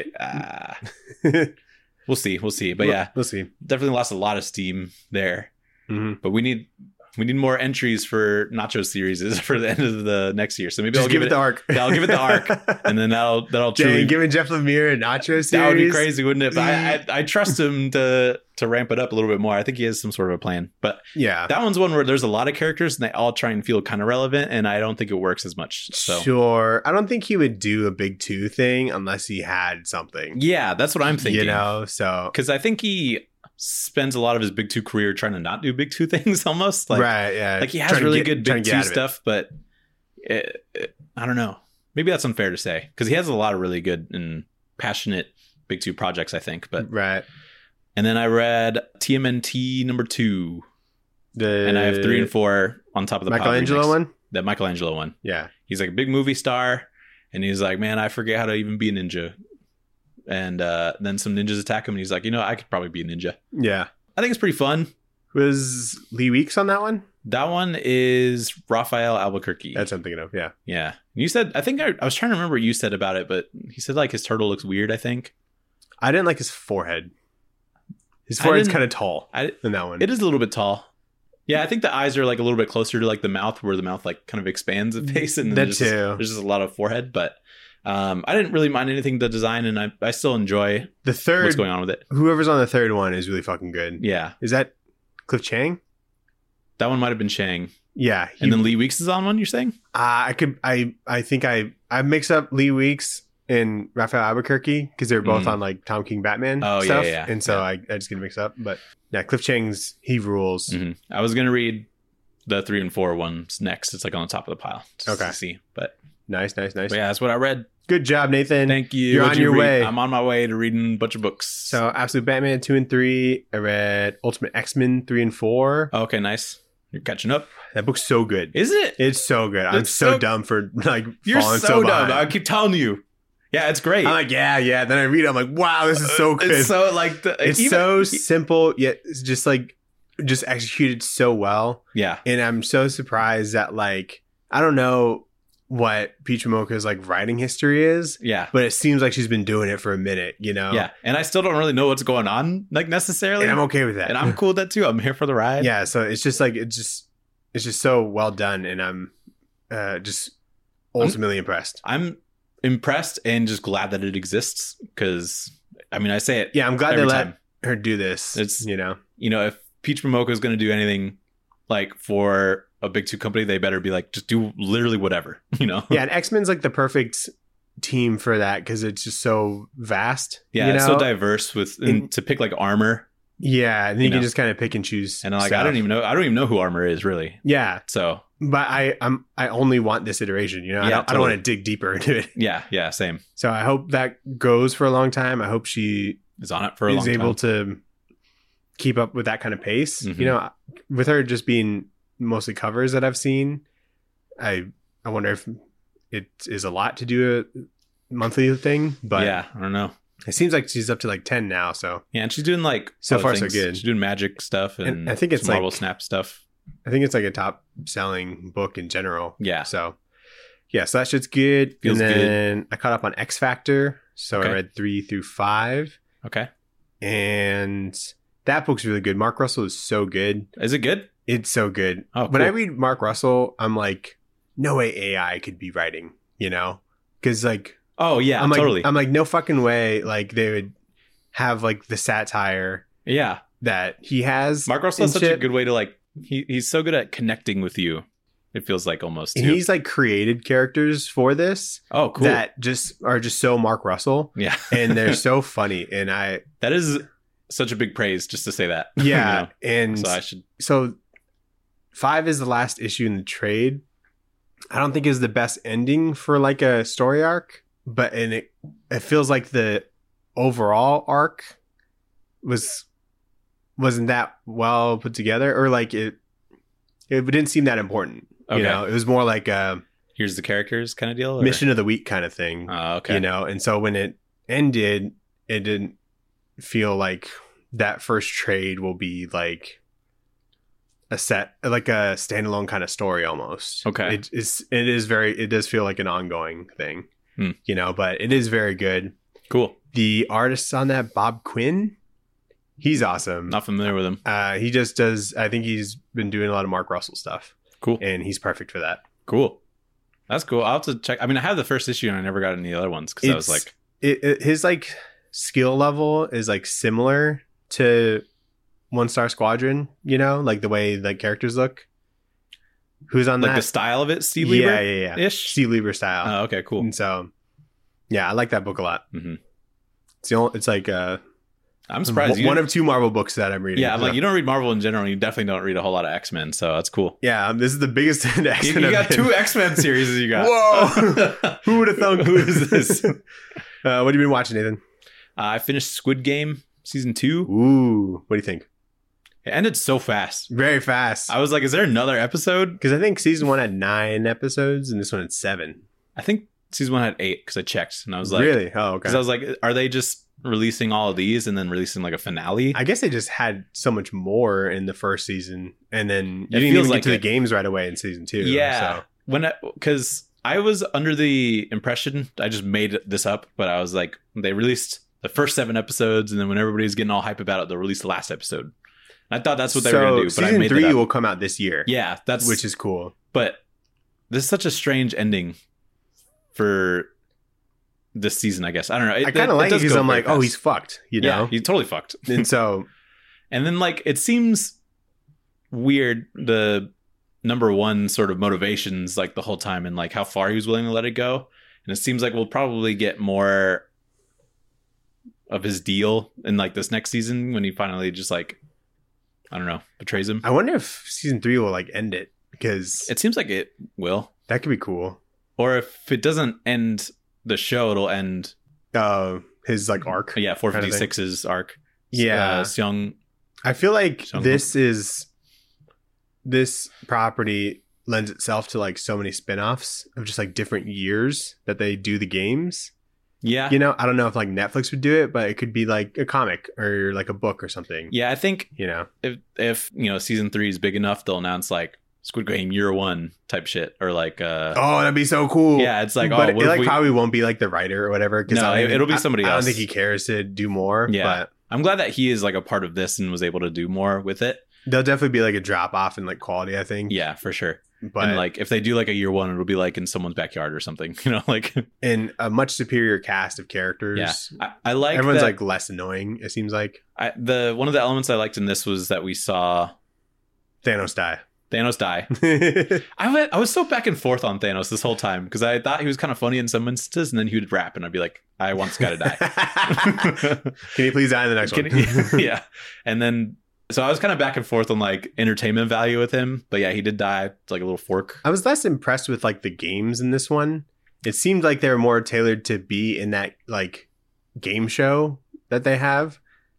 We'll see. But yeah, We'll see. definitely lost a lot of steam there. Mhm. But we need more entries for Nacho series for the end of the next year. So maybe Just I'll give it the arc. I'll give it the arc, and then that'll truly. Dang, giving Jeff Lemire a Nacho series. That would be crazy, wouldn't it? But I trust him to ramp it up a little bit more. I think he has some sort of a plan. But Yeah. that one's one where there's a lot of characters and they all try and feel kind of relevant, and I don't think it works as much. So Sure. I don't think he would do a big 2 thing unless he had something. yeah, that's what I'm thinking. You know, so. Because I think he spends a lot of his Big Two career trying to not do Big Two things almost. Like, right, yeah. like he has Trying to really get- good trying Big to get Two out of it. stuff, but I don't know. Maybe that's unfair to say because he has a lot of really good and passionate Big Two projects, I think. But Right. and then I read TMNT #2, The and I have 3 and 4 on top of the Power Michelangelo remix. one? That Michelangelo one. Yeah. He's like a big movie star, and he's like, man, I forget how to even be a ninja. And then some ninjas attack him, and he's like, I could probably be a ninja. Yeah. I think it's pretty fun. Was Lee Weeks on that one? That one is Raphael Albuquerque. That's what I'm thinking of. Yeah. Yeah. You said, I think I was trying to remember what you said about it, but he said like his turtle looks weird, I think. I didn't like his forehead. His I forehead's didn't- kind of tall I, in that one. it is a little bit tall. Yeah, I think the eyes are like a little bit closer to like the mouth, where the mouth like kind of expands the face, and then That there's too. there's just a lot of forehead. But I didn't really mind anything the design, and I still enjoy The what's third, going on with it. whoever's on the third one is really fucking good. Yeah, Is that Cliff Chang? that one might have been Shang, Yeah. and then Lee Weeks is on one. You're saying? I think I mix up Lee Weeks and Raphael Albuquerque because they're both Mm. on like Tom King Batman Oh, yeah, stuff. yeah, And so yeah. I just get mixed up. But yeah, Cliff Chang's, he rules. I was gonna read the 3 and 4 ones next. It's like on the top of the pile. Just Okay. to see. But Nice. yeah, that's what I read. Good job, Nathan. Thank you. You're What'd on you your read? way. I'm on my way to reading a bunch of books. So Absolute Batman 2 and 3. I read Ultimate X-Men 3 and 4. Okay, nice. You're catching up. That book's so good. Is it? It's so good. I'm It's so so- dumb for like You're falling so dumb. behind. I keep telling you. Yeah, it's great. I'm like, yeah. Then I read it. I'm like, wow, this is so good. It's so like It's so simple, yet it's just like just executed so well. yeah. And I'm so surprised that like I don't know what Peach Momoko's like writing history is, Yeah. but it seems like she's been doing it for a minute, you know? Yeah. And I still don't really know what's going on, like necessarily. And I'm okay with that. And I'm cool with that too. I'm here for the ride. Yeah, so it's just like it's just so well done, and I'm just ultimately impressed. I'm impressed and just glad that it exists because I mean I say it. Yeah, I'm glad they every let time. her do this. It's- you know, If Peach Momoko is going to do anything like for a big 2 company, they better be like just do literally whatever. yeah, and X-Men's like the perfect team for that because it's just so vast. Yeah, you it's know? so diverse with and to pick like armor Yeah, and then you know? can just kind of pick and choose. and like stuff. I don't even know who armor is really. Yeah, So but I only want this iteration. You know, Yeah, I don't totally. want to dig deeper into it. yeah, same. So I hope that goes for a long time. I hope she Is on it for a long is time. able to keep up with that kind of pace. Mhm. You know, with her just being mostly covers that I've seen, I wonder if it is a lot to do a monthly thing. But yeah, I don't know. it seems like she's up to like 10 now. So Yeah, and she's doing like So other far, so things. good. She's doing magic stuff and, And I think it's some Marvel like- Snap stuff. I think it's like a top selling book in general. Yeah. So yeah, so that shit's good. Feels and then I caught up on X Factor. So Okay. I read 3 through 5. Okay. And that book's really good. Mark Russell is so good. Is it good? It's so good. Oh, When I cool. read Mark Russell, I'm like, no way AI could be writing, you know? Because like, Oh yeah, I'm like, totally. I'm like, no fucking way. Like they would have like the satire yeah. that he has. Mark Russell has and such a shit. good way to like he's so good at connecting with you. It feels like almost And too. he's like created characters for this Oh, cool. that just are just so Mark Russell, yeah. and they're so funny. And I, that is such a big praise just to say that. you yeah, know? and So I should so 5 is the last issue in the trade. I don't think is the best ending for like a story arc, but and it feels like the overall arc wasn't that well put together, or like it didn't seem that important. Okay. You know, it was more like a here's the characters kind of deal. Or? mission of the week kind of thing. Oh, okay. You know, and so when it ended, it didn't feel like that first trade will be like a standalone kind of story almost. Okay. It does feel like an ongoing thing. Hmm. You know, but it is very good. Cool. The artist on that, Bob Quinn, he's awesome. Not familiar with him. He just does, I think he's been doing a lot of Mark Russell stuff, Cool. and he's perfect for that. Cool. That's cool. I'll have to check. I mean, I have the first issue and I never got any other ones because I was It's- like, his like skill level is like similar to One Star Squadron, you know, like the way the characters look. Who's on like that? the style of it, Steve Lieber yeah. ish. Steve Lieber style. Oh, okay, cool. And so, yeah, I like that book a lot. Mhm. It's like I'm surprised. one of 2 Marvel books that I'm reading. yeah, I'm like, you don't read Marvel in general. You definitely don't read a whole lot of X-Men, so that's cool. yeah, this is the biggest You, X-Men you I've got been. 2 X-Men series you got. Whoa! Who would have thunk? Who is this? What have you been watching, Nathan? I finished Squid Game season 2. Ooh, what do you think? It ended so fast. Very fast. I was like, is there another episode? Because I think season 1 had 9 episodes and this one had 7. I think season 1 had 8 because I checked and I was like, Really? Oh, okay. because I was like, are they just releasing all of these and then releasing like a finale? I guess they just had so much more in the first season, and then you It didn't feels even like get to the it. games right away in season 2. Yeah. So. Because I was under the impression, I just made this up, but I was like, they released the first 7 episodes, and then when everybody's getting all hype about it, they'll release the last episode. I thought that's what they were going to do, but I season made 3 that up. will come out this year. Yeah, that's which is cool. But this is such a strange ending for this season, I guess. I don't know. I kind of like it does because go I'm very like, oh, fast. he's fucked, you know. Yeah, he's totally fucked. And so, And then like it seems weird the number 1 sort of motivations like the whole time and like how far he was willing to let it go. And it seems like we'll probably get more of his deal in like this next season when he finally just like I don't know, betrays him. I wonder if season 3 will like end it, because It seems like it will. that could be cool. Or if it doesn't end the show, it'll end His like arc. 456's arc. Yeah. Seong. I feel like Seong-ho. this property lends itself to like so many spin-offs of just like different years that they do the games. Yeah. You know, I don't know if like Netflix would do it, but it could be like a comic or like a book or something. Yeah, I think You know, if season 3 is big enough, they'll announce like Squid Game Year 1 type shit, or like oh, that'd be so cool. yeah, it's like, but oh, it like probably won't be like the writer or whatever. No, it'll be somebody I don't else. think he cares to do more. Yeah. But I'm glad that he is like a part of this and was able to do more with it. there'll definitely be like a drop off in like quality, I think. Yeah, for sure. But And like if they do like a Year 1, it'll be like in someone's backyard or something, like in a much superior cast of characters. yeah. I like Everyone's that, like less annoying, it seems like. one of the elements I liked in this was that we saw Thanos die. Thanos die. I was so back and forth on Thanos this whole time because I thought he was kind of funny in some instances, and then he would rap, and I'd be like, I want this guy to die. Can you please die in the next one? Yeah. And then, so I was kind of back and forth on like entertainment value with him, but yeah, he did die. It's like a little fork. I was less impressed with like the games in this one. It seemed like they were more tailored to be in that like game show that they have.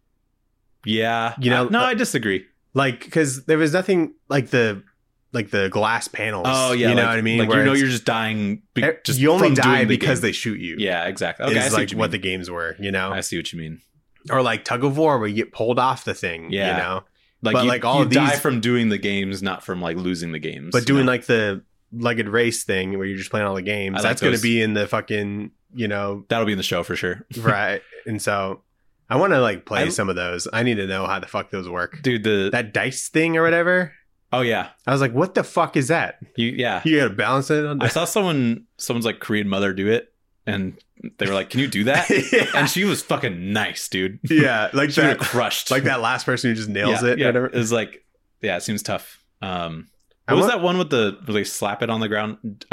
Yeah. You know, I disagree. Like, because there was nothing like the glass panels. Oh yeah. You know like, what I mean? Like, Where you're it's- just dying. Just you only from die doing the because game. they shoot you. Yeah, exactly. Okay. I Is see like what what you the mean. games were, you know? I see what you mean. Or like tug of war where you get pulled off the thing, Yeah. you know? Like, But, you, like, all you of die these- from doing the games, not from like losing the games. But doing you know? like the legged race thing where you're just playing all the games, I like that's going to those. be in the fucking, you know, That'll be in the show for sure. right. And so I want to like play I- some of those. I need to know how the fuck those work. Dude, That dice thing or whatever. oh yeah. I was like, what the fuck is that? Yeah. You got to balance it on I saw someone's like Korean mother do it, and they were like, "Can you do that?" yeah. And she was fucking nice, dude. Yeah, like She would have that, crushed. like that last person who just nails yeah, it. Yeah, Or whatever. it was like, yeah, it seems tough. I What was want- that one with where they slap it on the ground?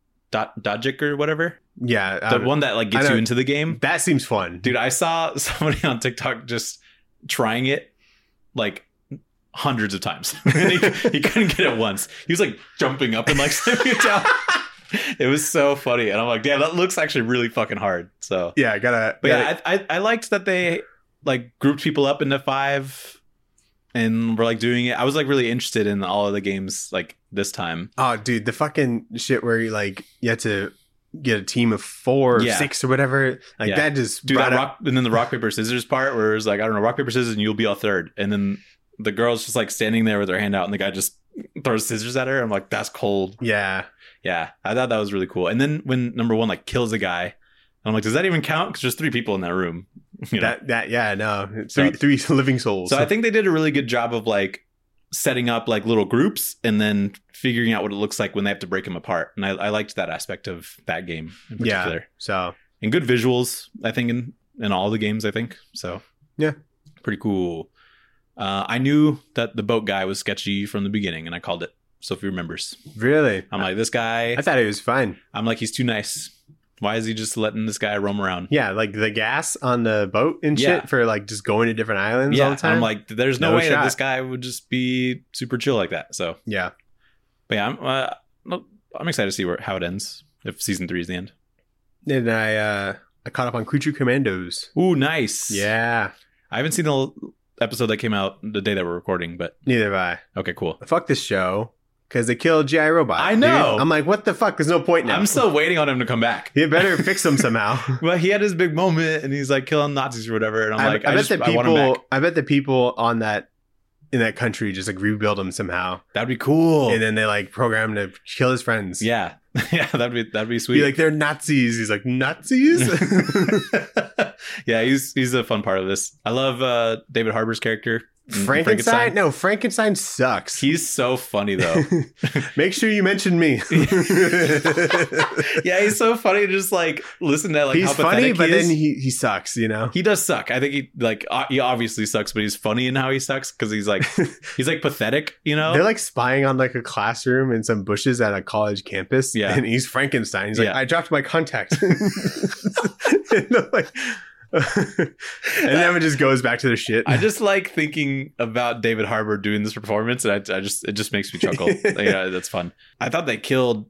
Dodgik or whatever. Yeah, The one that like I gets know. you into the game. that seems fun, Dude, I saw somebody on TikTok just trying it like hundreds of times. And he couldn't get it once. He was like jumping up and like slamming it down. It was so funny. And I'm like, damn, that looks actually really fucking hard. So Yeah, gotta. but yeah, I liked that they like grouped people up into 5 and were like doing it. I was like really interested in all of the games like this time. Oh, dude, the fucking shit where you like you had to get a team of 4 or Yeah. 6 or whatever. Like Yeah. that just Dude, brought that up- rock, and then the rock paper scissors part where it was like, I don't know, rock paper scissors and you'll be all third, and then the girl's just like standing there with her hand out and the guy just throws scissors at her. I'm like, that's cold. Yeah, Yeah, I thought that was really cool. And then when number 1 like kills a guy, I'm like, does that even count? Because there's 3 people in that room. You know? that yeah, no, So- three living souls. So I think they did a really good job of like setting up like little groups and then figuring out what it looks like when they have to break them apart. And I liked that aspect of that game in particular. yeah. So And good visuals, I think, in all the games, I think. So Yeah. Pretty cool. I knew that the boat guy was sketchy from the beginning, and I called it. Sophie remembers. really, I'm like, this guy, I thought it was fine. I'm like, he's too nice. Why is he just letting this guy roam around? Yeah, like the gas on the boat and Yeah. shit for like just going to different islands all Yeah, the time. I'm like, there's no No way that shot. this guy would just be super chill like that. So, yeah, but yeah, I'm excited to see how it ends. If season 3 is the end. and I caught up on Creature Commandos. Ooh, nice. Yeah, I haven't seen the episode that came out the day that we're recording, but neither have I. okay, cool. Fuck this show because they killed G.I. Robot. I know. dude. I'm like, what the fuck? There's no point now. I'm still waiting on him to come back. You better fix them somehow. Well, he had his big moment, and he's like killing Nazis or whatever, and I'm like, I want him people. back. I bet the people on that in that country just like rebuild him somehow, That'd be cool. and then they like program him to kill his friends. Yeah, yeah, that'd be sweet. Be like, they're Nazis. He's like, Nazis? Yeah, he's a fun part of this. I love David Harbour's character. in Frankenstein? No, Frankenstein sucks. He's so funny though. Make sure you mention me. Yeah, he's so funny. Just like listen to like He's how funny, pathetic but he is. then he sucks, you know? He does suck. I think he obviously sucks, but he's funny in how he sucks because he's like pathetic, you know? They're like spying on like a classroom in some bushes at a college campus. Yeah. And he's Frankenstein. He's like, Yeah. I dropped my contact. And they're like, and then it just goes back to their shit. I just like thinking about David Harbour doing this performance, and it just makes me chuckle. Yeah, that's fun. I thought they killed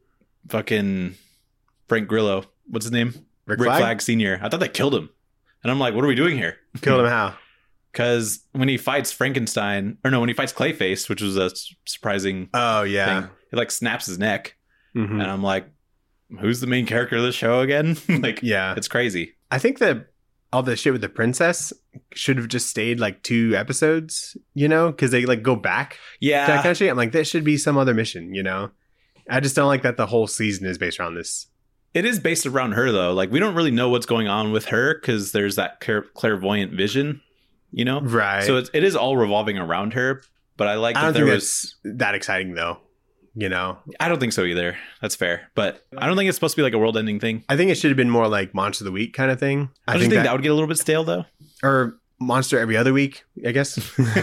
fucking Frank Grillo. What's his name? Rick Rick Flag? Flag Sr. I thought they killed him. And I'm like, what are we doing here? Killed him how? Because when he fights Frankenstein, or no, when he fights Clayface, which was a surprising Oh yeah. thing, it like snaps his neck. Mhm. And I'm like, who's the main character of the show again? Like, Yeah. it's crazy. I think that all the shit with the princess should have just stayed like 2 episodes, you know, because they like go back to that kind Yeah. of shit. I'm like, that should be some other mission, you know. I just don't like that the whole season is based around this. It is based around her, though. Like, we don't really know what's going on with her because there's that clairvoyant vision, you know? Right. So it is all revolving around her. But I like I that don't there think was. that's that exciting though, you know. I don't think so either. That's fair. But I don't think it's supposed to be like a world ending thing. I think it should have been more like Monster of the Week kind of thing. I just think that would get a little bit stale, though. or Monster every other week, I guess.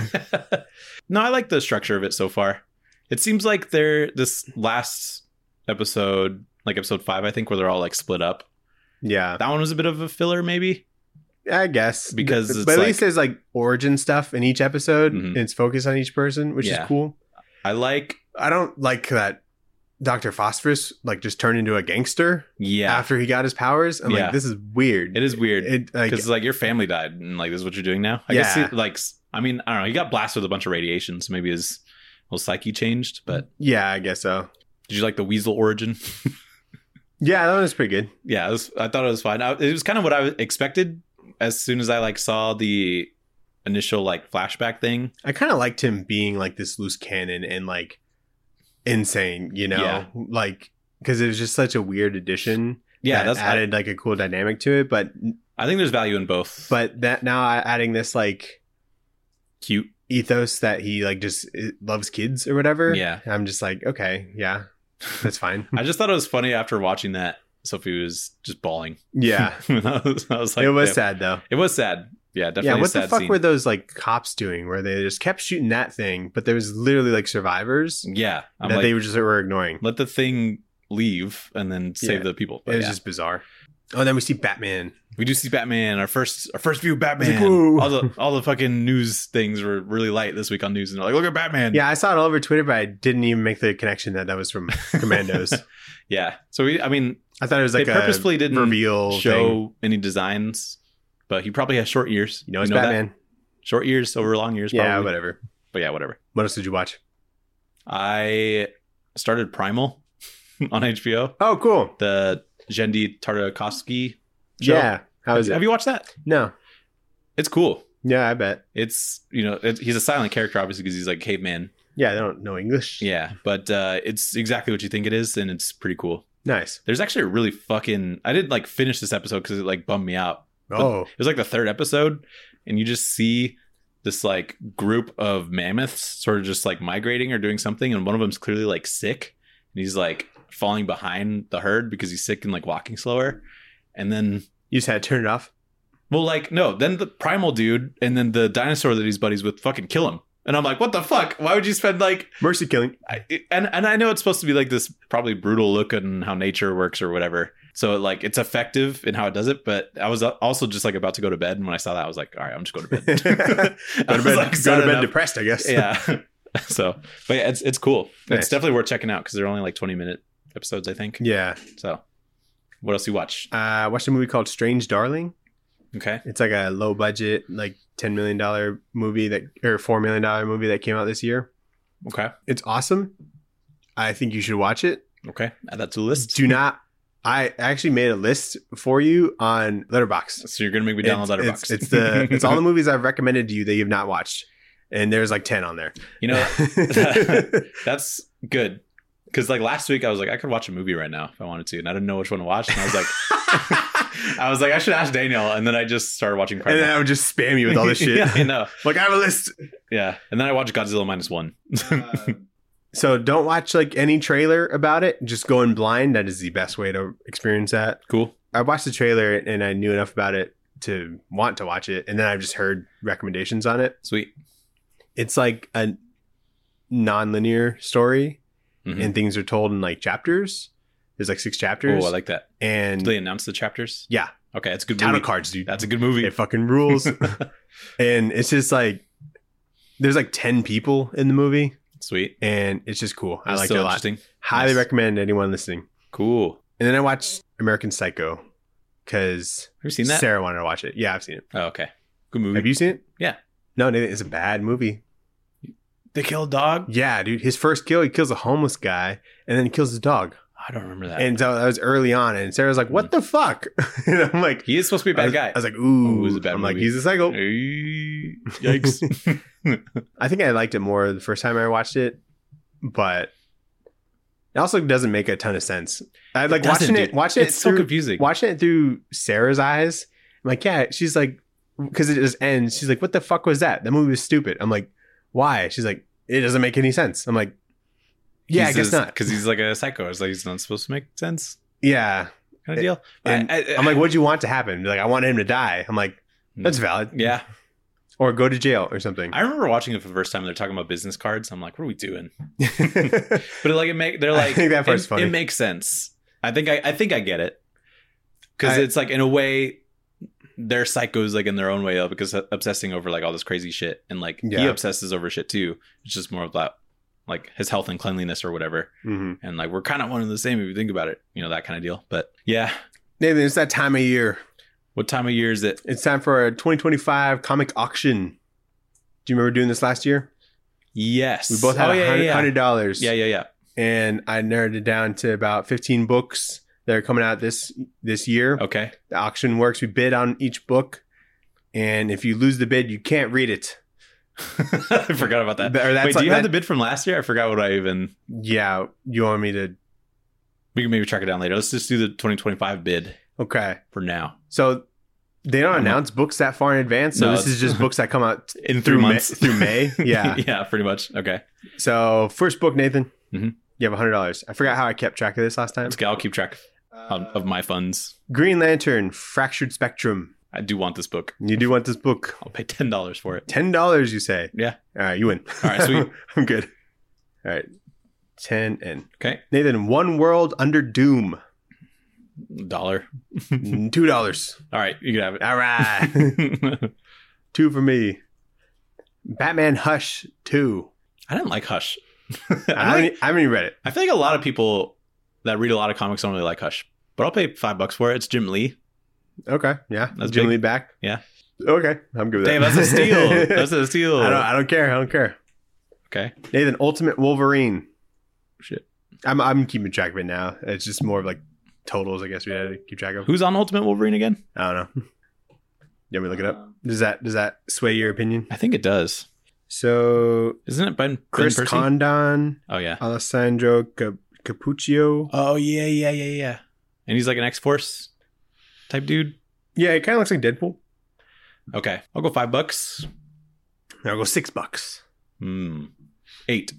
No, I like the structure of it so far. It seems like this last episode, like episode 5, I think, where they're all like split up. Yeah, That one was a bit of a filler, maybe. I guess Because but it's at like- least there's like origin stuff in each episode. Mhm. And it's focused on each person, which Yeah. is cool. I like, I don't like that Dr. Phosphorus like just turned into a gangster yeah, after he got his powers. I'm Yeah. like, this is weird. it is weird. It like Because like your family died, and like this is what you're doing now. I Yeah. guess I mean, I don't know. He got blasted with a bunch of radiation, so maybe his whole psyche changed. But yeah, I guess so. did you like the weasel origin? Yeah, that one was pretty good. Yeah, I thought it was fine. It was kind of what I expected. As soon as I like saw the initial like flashback thing, I kind of liked him being like this loose cannon and like insane, you know, Yeah. like because it was just such a weird addition. yeah, that that's added like a cool dynamic to it. But I think there's value in both. that now adding this like Cute, ethos that he like just loves kids or whatever. yeah. I'm just like, okay, yeah, that's fine. I just thought it was funny after watching that. Sophie was just bawling. Yeah, I was like, it was damn. sad though. It was sad. Yeah, definitely. Yeah, a what sad the fuck scene. were those like cops doing where they just kept shooting that thing, but there was literally like survivors Yeah, I'm that like, they were ignoring. let the thing leave and then save Yeah. the people. It But was yeah. just bizarre. Oh, then we see Batman. We do see Batman. Our first view of Batman. It's like, whoa. all the fucking news things were really light this week on news, and they're like, look at Batman. Yeah, I saw it all over Twitter, but I didn't even make the connection that was from Commandos. Yeah. So I mean, I thought it was like they purposefully a didn't reveal show thing. any designs, but he probably has short ears. You know, it's that? Batman. Short ears over long ears. Yeah, Probably. whatever. But yeah, whatever. What else did you watch? I started Primal on HBO. Oh, cool. The Genndy Tartakovsky show. Yeah. How is it? Have you watched that? No. It's cool. Yeah, I bet. It's, he's a silent character, obviously, because he's like caveman. Yeah, they don't know English. Yeah, but it's exactly what you think it is, and it's pretty cool. Nice. There's actually a really fucking... I didn't like finish this episode because it like bummed me out. Oh. It was like the 3rd episode, and you just see this like group of mammoths sort of just like migrating or doing something, and one of them's clearly like sick, and he's like falling behind the herd because he's sick and like walking slower. And then... You just had to turn it off? Well, like, no, then the primal dude and then the dinosaur that he's buddies with fucking kill him. And I'm like, what the fuck? Why would you spend like... Mercy killing. And I know it's supposed to be like this probably brutal look at how nature works or whatever. So like it's effective in how it does it. But I was also just like about to go to bed. And when I saw that, I was like, all right, I'm just going to bed. Go to bed depressed, I guess. Yeah. So, but yeah, it's cool. Nice. It's definitely worth checking out because they're only like 20-minute episodes, I think. Yeah. So what else you watch? I watched a movie called Strange Darling. Okay. It's like a low budget, like $10 million movie or $4 million movie that came out this year. Okay. It's awesome. I think you should watch it. Okay. Add that to the list. Do not. I actually made a list for you on Letterboxd. So you're going to make me download Letterboxd. It's all the movies I've recommended to you that you've not watched. And there's like 10 on there. You know, that's good. Because like last week I was like, I could watch a movie right now if I wanted to. And I didn't know which one to watch. And I was like, I should ask Daniel. And then I just started watching And Primal. then I would just spam you with all this shit. Yeah, I know. Like, I have a list. Yeah. And then I watched Godzilla -1. So don't watch like any trailer about it. Just go in blind. That is the best way to experience that. Cool. I watched the trailer and I knew enough about it to want to watch it. And then I've just heard recommendations on it. Sweet. It's like a non-linear story Mhm. and things are told in like chapters. There's like 6 chapters. Oh, I like that. And Do they announce the chapters? yeah, Okay, it's a good Title movie. cards, dude. That's a good movie. It fucking rules. And it's just like there's like 10 people in the movie, Sweet. and it's just cool. I That's liked still it a lot. interesting. Highly Nice. recommend anyone listening. Cool. And then I watched American Psycho because Have you seen that? Sarah wanted to watch it. Yeah, I've seen it. Oh, okay. Good movie. Have you seen it? Yeah. No, it's a bad movie. They kill a dog? Yeah, dude. His first kill, he kills a homeless guy, and then he kills his dog. I don't remember that. And so that was early on, and Sarah's like, "What the fuck?" And I'm like, He is supposed to be a bad guy. I was like, "Ooh, it was a bad I'm like, movie. he's a psycho." Yikes. I think I liked it more the first time I watched it, but it also doesn't make a ton of sense. I like watching it. Watching it It's so through, confusing. watching it through Sarah's eyes. I'm like, yeah. She's like, because it just ends. She's like, "What the fuck was that? That movie was stupid." I'm like, "Why?" She's like, "It doesn't make any sense." I'm like, "Yeah, I guess not." Because he's like a psycho. It's like he's not supposed to make sense Yeah. kind of deal. And I'm like, "What'd you want to happen?" Like, I wanted him to die. I'm like, "That's valid." yeah. Or go to jail or something. I remember watching it for the first time. They're talking about business cards. I'm like, what are we doing? But like, they're like, I think that part's funny. It makes sense. I think I get it. Because I- it's like, in a way, they're psychos like in their own way of because obsessing over like all this crazy shit. And like, he Yeah. obsesses over shit too. It's just more about like his health and cleanliness or whatever. hmm And like, we're kind of one and the same if you think about it, you know, that kind of deal. But yeah. Nathan, it's that time of year. What time of year is it? It's time for a 2025 comic auction. Do you remember doing this last year? Yes. We both had $100. Yeah. And I narrowed it down to about 15 books that are coming out this year. Okay. The auction works. We bid on each book. And if you lose the bid, you can't read it. I forgot about that. Or that's Wait, like do you have that- the bid from last year? I forgot what I even... Yeah. You want me to... We can maybe track it down later. Let's just do the 2025 bid Okay. for now. So they don't I'm not- announce books that far in advance. So No, this is just books that come out In through 3 months. through May. Yeah. Yeah, pretty much. Okay. So first book, Nathan. Mhm. You have $100. I forgot how I kept track of this last time. It's okay. I'll keep track of my funds. Green Lantern, Fractured Spectrum. I do want this book. You do want this book. I'll pay $10 for it. $10, you say? Yeah. All right, you win. All right, sweet. I'm good. All right. 10 and Okay. Nathan, One World Under Doom. $1. $2. All right. You can have it. All right. 2 for me. Batman Hush 2. I didn't like Hush. I haven't even read it. I feel like a lot of people that read a lot of comics don't really like Hush. But I'll pay $5 for it. It's Jim Lee. Okay. Yeah. That's Jim big. Lee back. Yeah. Okay. I'm good with Damn, that. that's a steal. That's a steal. I don't care. I don't care. Okay. Nathan, Ultimate Wolverine. Shit. I'm keeping track of it now. It's just more of like totals, I guess we had to keep track of. Who's on Ultimate Wolverine again? I don't know. You want me to look it up? Does that sway your opinion? I think it does. So Isn't it Ben Chris Percy? Condon, Oh, yeah. Alessandro Capuccio. Oh, yeah. And he's like an X-Force type dude. Yeah, it kind of looks like Deadpool. Okay. I'll go $5. I'll go $6. $8.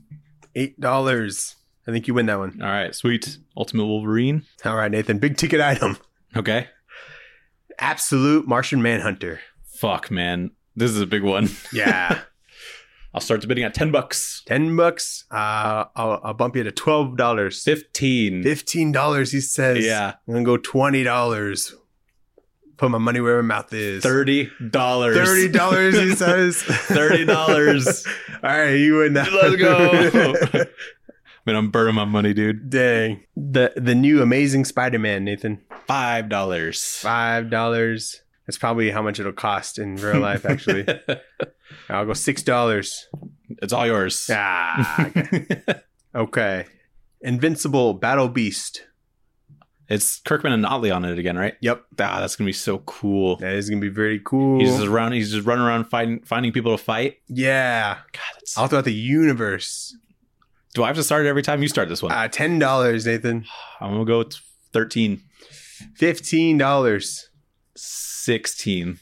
$8. I think you win that one. All right. Sweet. Ultimate Wolverine. All right, Nathan. Big ticket item. Okay. Absolute Martian Manhunter. Fuck, man. This is a big one. Yeah. I'll start the bidding at $10. $10. I'll bump you to $12. $15. $15, he says. Yeah. I'm going to go $20. Put my money where my mouth is. $30. $30, he says. $30. All right, you win that. Let's go. Man, I'm burning my money, dude. Dang. The new Amazing Spider-Man, Nathan. $5. $5. That's probably how much it'll cost in real life, actually. I'll go $6. It's all yours. Ah, okay. Invincible Battle Beast. It's Kirkman and Otley on it again, right? Yep. Ah, that's gonna be so cool. That is going to be very cool. He's just running around finding people to fight. Yeah. God, that's... All throughout the universe. Do I have to start it every time you start this one? $10, Nathan. I'm gonna go with 13. $15. 16.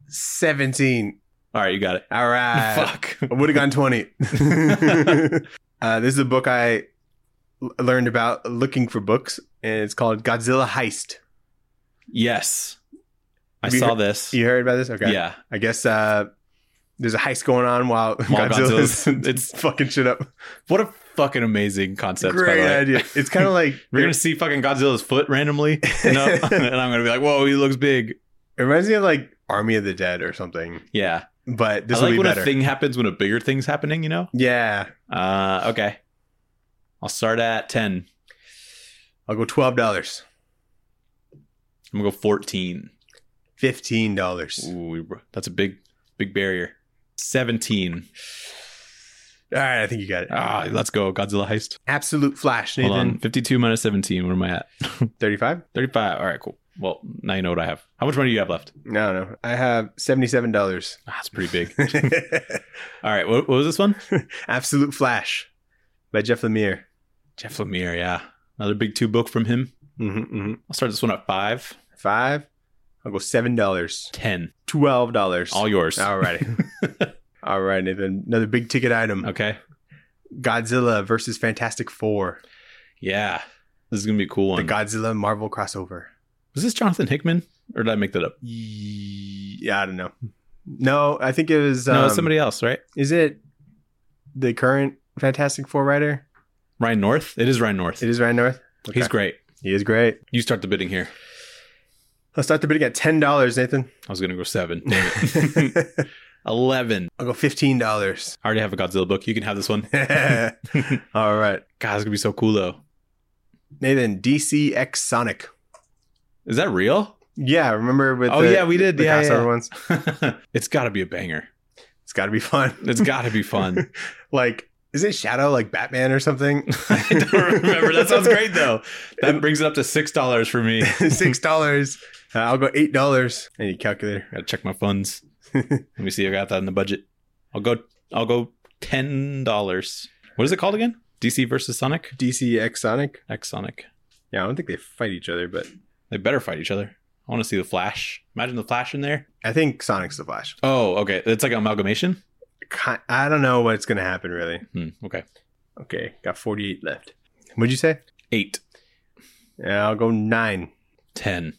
17. All right, you got it. All right. Fuck. I would have gone 20. This is a book I learned about looking for books, and it's called Godzilla Heist. Yes. I Have you saw heard- this. You heard about this? Okay. Yeah. I guess There's a heist going on while Godzilla's- it's fucking shit up. What a fucking amazing concept. by Great the way. idea. It's kind of like We're going to see fucking Godzilla's foot randomly. And I'm going to be like, whoa, he looks big. It reminds me of like Army of the Dead or something. Yeah. But this I will like be when better. a thing happens when a bigger thing's happening, you know? Yeah. Okay. I'll start at 10. I'll go $12. I'm going to go 14. $15. Ooh, that's a big barrier. 17. All right, I think you got it. Let's go. Godzilla heist. Absolute Flash, Hold Nathan. on. 52 minus 17. What am I at? 35? 35. All right, cool. Well, now you know what I have. How much money do you have left? No. I have $77. That's pretty big. All right. What was this one? Absolute Flash by Jeff Lemire. Jeff Lemire, yeah. Another big 2 book from him. I'll start this one at 5. 5. I'll go $7. 10. $12. All yours. All righty. All right, Nathan. Another big ticket item. Okay. Godzilla versus Fantastic Four. Yeah. This is going to be a cool The one. Godzilla Marvel crossover. Was this Jonathan Hickman? Or did I make that up? Yeah, I don't know. No, I think it was... No, it's somebody else, right? Is it the current Fantastic Four writer? Ryan North? It is Ryan North. It is Ryan North? Okay. He's great. He is great. You start the bidding here. I'll start the bidding at $10, Nathan. I was going to go 7. Damn it. 11. I'll go $15. I already have a Godzilla book. You can have this one. All right. God, it's going to be so cool, though. Nathan, DC X Sonic. Is that real? Yeah, remember with we did. the Yeah, crossover yeah. ones? It's got to be a banger. It's got to be fun. It's got to be fun. Like, is it Shadow like Batman or something? I don't remember. That sounds great, though. That brings it up to $6 for me. $6. I'll go $8. I need a calculator. Got to check my funds. Let me see. I got that in the budget. I'll go $10. What is it called again? DC versus Sonic? DC X Sonic? X Sonic. Yeah, I don't think they fight each other, but They better fight each other. I want to see the Flash. Imagine the Flash in there. I think Sonic's the Flash. Oh, okay. It's like an amalgamation? I don't know what's going to happen, really. Okay. Okay, got 48 left. What'd you say? 8. Yeah, I'll go 9. 10.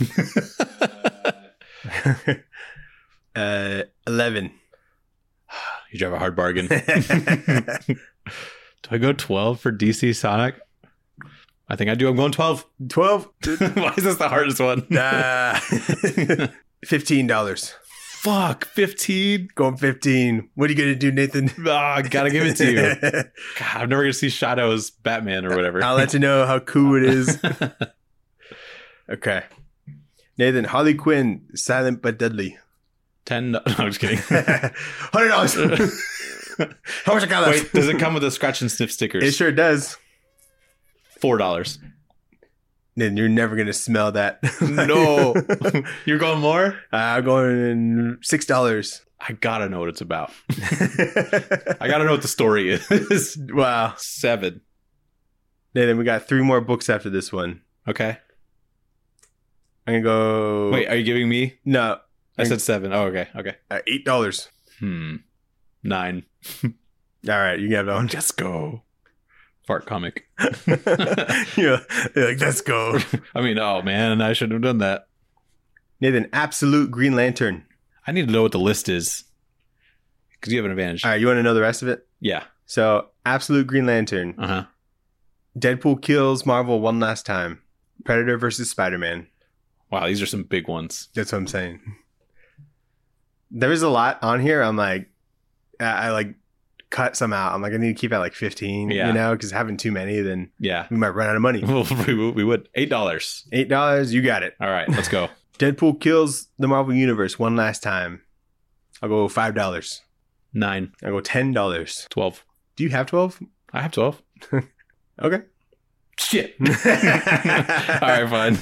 11. You drive a hard bargain. Do I go 12 for DC Sonic? I think I do. I'm going 12. 12. Why is this the hardest one? $15. Fuck, 15. Going 15. What are you going to do, Nathan? I gotta give it to you. God, I'm never gonna see Shadow as Batman or whatever. I'll let you know how cool it is. Okay. Nathan, Harley Quinn, silent but deadly. 10. No, I'm just kidding. $100. How much I got left? Wait, does it come with the scratch and sniff stickers? It sure does. $4. Nathan, you're never going to smell that. No. You're going more? I'm going $6. I gotta know what it's about. I gotta know what the story is. Wow. 7. Nathan, we got 3 more books after this one. Okay. I'm going to go... Wait, are you giving me? No. I said 7. Oh, okay. Okay. $8. 9. All right, you can have that one. Let's go. Fart comic. You're like, let's go. I mean, oh man, I shouldn't have done that. Nathan, Absolute Green Lantern. I need to know what the list is. Because you have an advantage. All right, you want to know the rest of it? Yeah. So, Absolute Green Lantern. Uh-huh. Deadpool kills Marvel one last time. Predator versus Spider-Man. Wow, these are some big ones. That's what I'm saying. There is a lot on here. I'm like, I like cut some out. I'm like, I need to keep at like 15, Yeah. you know, because having too many, then Yeah. we might run out of money. we would. $8. $8, you got it. All right, let's go. Deadpool kills the Marvel Universe one last time. I'll go $5. 9. I'll go $10. 12. Do you have 12? I have 12. Okay. Shit. All right, fine.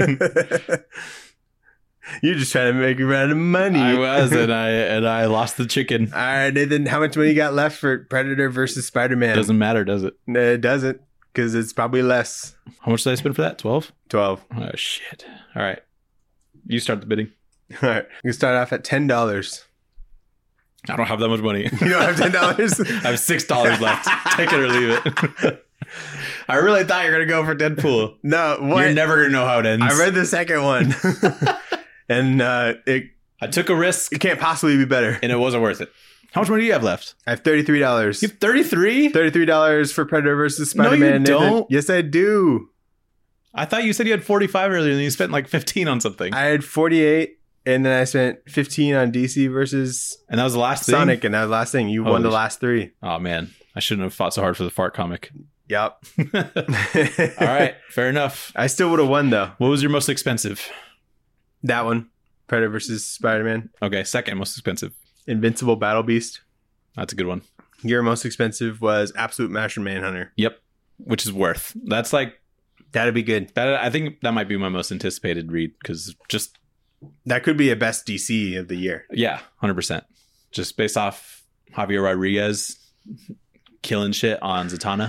You're just trying to make me run out of money. I was, and I lost the chicken. All right, Nathan, how much money you got left for Predator versus Spider-Man? Doesn't matter, does it? No, it doesn't, because it's probably less. How much did I spend for that? 12? 12. Oh, shit. All right. You start the bidding. All right, we start off at $10. I don't have that much money. You don't have $10? I have $6 left. Take it or leave it. I really thought you were going to go for Deadpool. No, what? You're never going to know how it ends. I read the second one. And I took a risk, It can't possibly be better. and it wasn't worth it. How much money do you have left? I have $33. You have 33? $33 for Predator versus No, you Spider-Man. Nathan. don't. Yes, I do. I thought you said you had 45 earlier, and you spent like 15 on something. I had 48, and then I spent 15 on DC versus And that was the last thing? Sonic, and that was the last thing. You won the Holy last three. Oh, man. I shouldn't have fought so hard for the fart comic. Yep. All right. Fair enough. I still would have won, though. What was your most expensive? That one. Predator versus Spider-Man. Okay. Second most expensive. Invincible Battle Beast. That's a good one. Your most expensive was Absolute Master Manhunter. Yep. Which is worth. That's like, That'd be good. that. I think that might be my most anticipated read because just, That could be a best DC of the year. yeah, 100%. Just based off Javier Rodriguez killing shit on Zatanna.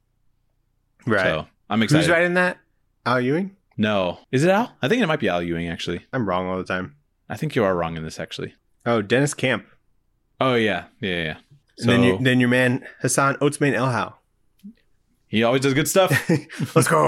Right. So I'm excited. Who's writing that? Al Ewing? No. Is it Al? I think it might be Al Ewing, actually. I'm wrong all the time. I think you are wrong in this, actually. Oh, Dennis Camp. Oh, yeah. Yeah. And then your man Hassan Otsmane Elhau. He always does good stuff. Let's go.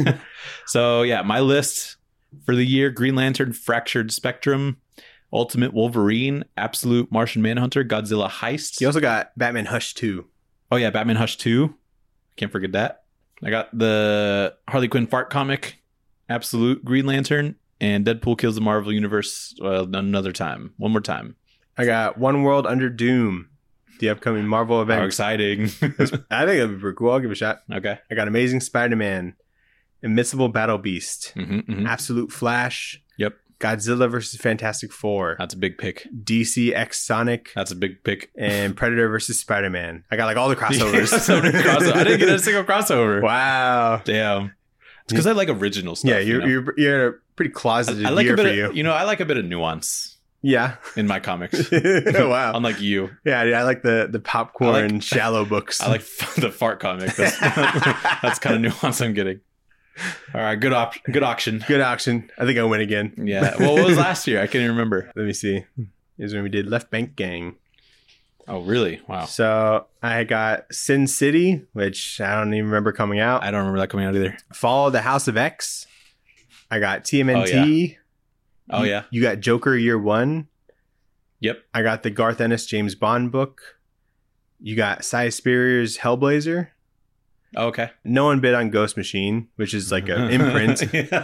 So, yeah, my list for the year: Green Lantern, Fractured Spectrum, Ultimate Wolverine, Absolute Martian Manhunter, Godzilla Heist. You also got Batman Hush 2. Oh, yeah, Batman Hush 2. Can't forget that. I got the Harley Quinn fart comic, Absolute Green Lantern, and Deadpool Kills the Marvel Universe another time. One more time. I got One World Under Doom, the upcoming Marvel event. How exciting. I think that'd be pretty cool. I'll give it a shot. Okay. I got Amazing Spider-Man, Invincible Battle Beast, Mm-hmm. Absolute Flash. Yep. Godzilla versus Fantastic Four. That's a big pick. DC X Sonic. That's a big pick. And Predator versus Spider-Man. I got like all the crossovers. Yeah, so many crossover. I didn't get a single crossover. Wow. Damn. It's because I like original stuff. Yeah, you know? you're a pretty closeted I like year a bit for of, you. I like a bit of nuance Yeah. in my comics. Wow. Unlike you. Yeah, I like the popcorn shallow books. I like the fart comic. That's kind of nuance I'm getting. All right, good auction. Good auction. I think I win again. Yeah. Well, what was last year? I can't even remember. Let me see. Here's when we did Left Bank Gang. Oh, really? Wow. So I got Sin City, which I don't even remember coming out. I don't remember that coming out either. Fall of the House of X. I got TMNT. Oh, yeah. You got Joker Year One. Yep. I got the Garth Ennis James Bond book. You got Cy Spurrier's Hellblazer. Oh, okay. No one bid on Ghost Machine, which is like an imprint.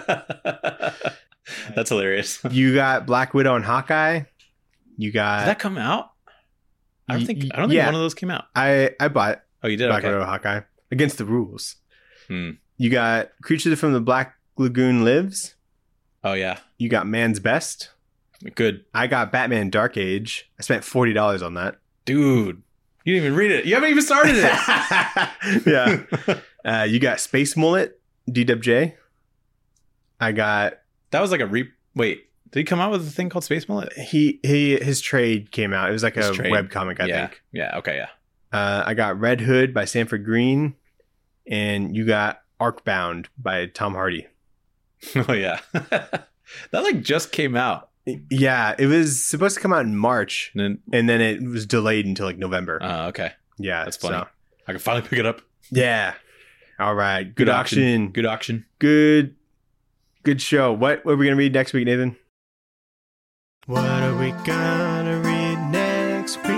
That's hilarious. Did You got Black Widow and Hawkeye. You got that come out? I don't think yeah. one of those came out. I bought Oh, you did? Black Okay. Widow and Hawkeye against the rules. Hmm. You got Creature from the Black Lagoon Lives. Oh, yeah. You got Man's Best. Good. I got Batman Dark Age. I spent $40 on that. Dude. You didn't even read it. You haven't even started it. Yeah. You got Space Mullet, DWJ. I got That was like a wait, did he come out with a thing called Space Mullet? his trade came out. It was like His a trade. web comic, I Yeah. think. Yeah. Okay. Yeah. I got Red Hood by Sanford Green, and you got Arcbound by Tom Hardy. Oh, yeah. That like just came out. Yeah, it was supposed to come out in March, And and then it was delayed until like November. then, okay. Yeah, That's funny. so- I can finally pick it up. yeah. All right. Good auction. Good auction. Good show. What are we gonna read next week, Nathan? What are we gonna read next week?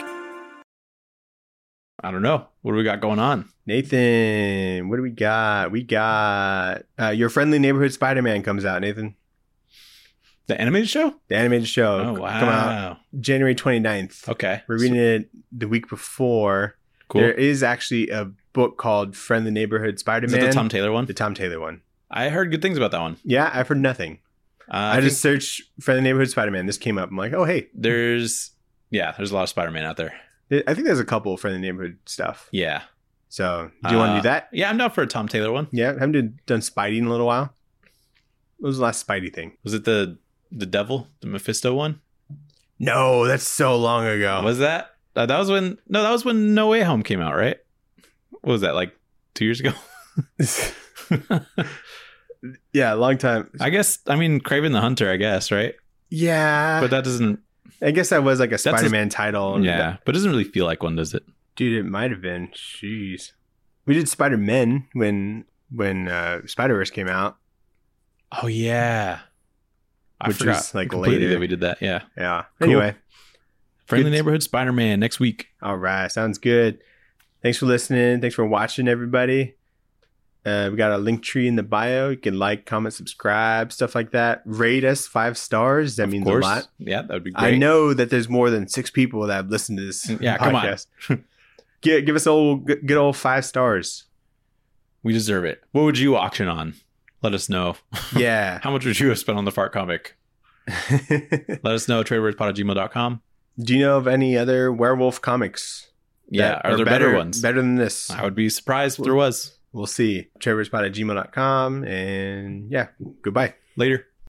I don't know. What do we got going on? Nathan, what do we got? We got Your Friendly Neighborhood Spider-Man comes out, Nathan. The animated show? The animated show. Oh, wow. Come out January 29th. Okay. We're reading it the week before. Cool. There is actually a book called Friendly Neighborhood Is Spider-Man. that the Tom Taylor one? The Tom Taylor one. I heard good things about that one. Yeah, I've heard nothing. I think just searched Friendly Neighborhood Spider-Man. This came up. I'm like, oh, hey. there's a lot of Spider-Man out there. I think there's a couple Friendly Neighborhood stuff. Yeah. So, do you want to do that? Yeah, I'm down for a Tom Taylor one. Yeah, haven't done Spidey in a little while. What was the last Spidey thing? Was it the devil, the Mephisto one? No, that's so long ago. Was that? That was when No Way Home came out, right? What was that, like 2 years ago? Yeah, a long time. I guess, I mean, Kraven the Hunter, I guess, right? Yeah. But that doesn't, I guess that was like a a- Spider-Man title. yeah, but it doesn't really feel like one, does it? Dude, it might have been. Jeez. We did Spider-Man when Spider-Verse came out. Oh, yeah. I which forgot was like completely later. that we did that. Yeah. Yeah. Cool. Anyway, Friendly Good. Neighborhood Spider-Man next week. all right. Sounds good. Thanks for listening. Thanks for watching, everybody. We got a link tree in the bio. You can like, comment, subscribe, stuff like that. Rate us 5 stars. That means a lot. Yeah, that would be great. I know that there's more than 6 people that have listened to this Yeah, come on. podcast. Give us a good old 5 stars. We deserve it. What would you auction on? Let us know. Yeah. How much would you have spent on the fart comic? Let us know at traderwordspot@gmail.com. Do you know of any other werewolf comics? Yeah, are there better ones? Better than this? I would be surprised if there was. We'll see. traderwordspot@gmail.com. And yeah, goodbye. Later.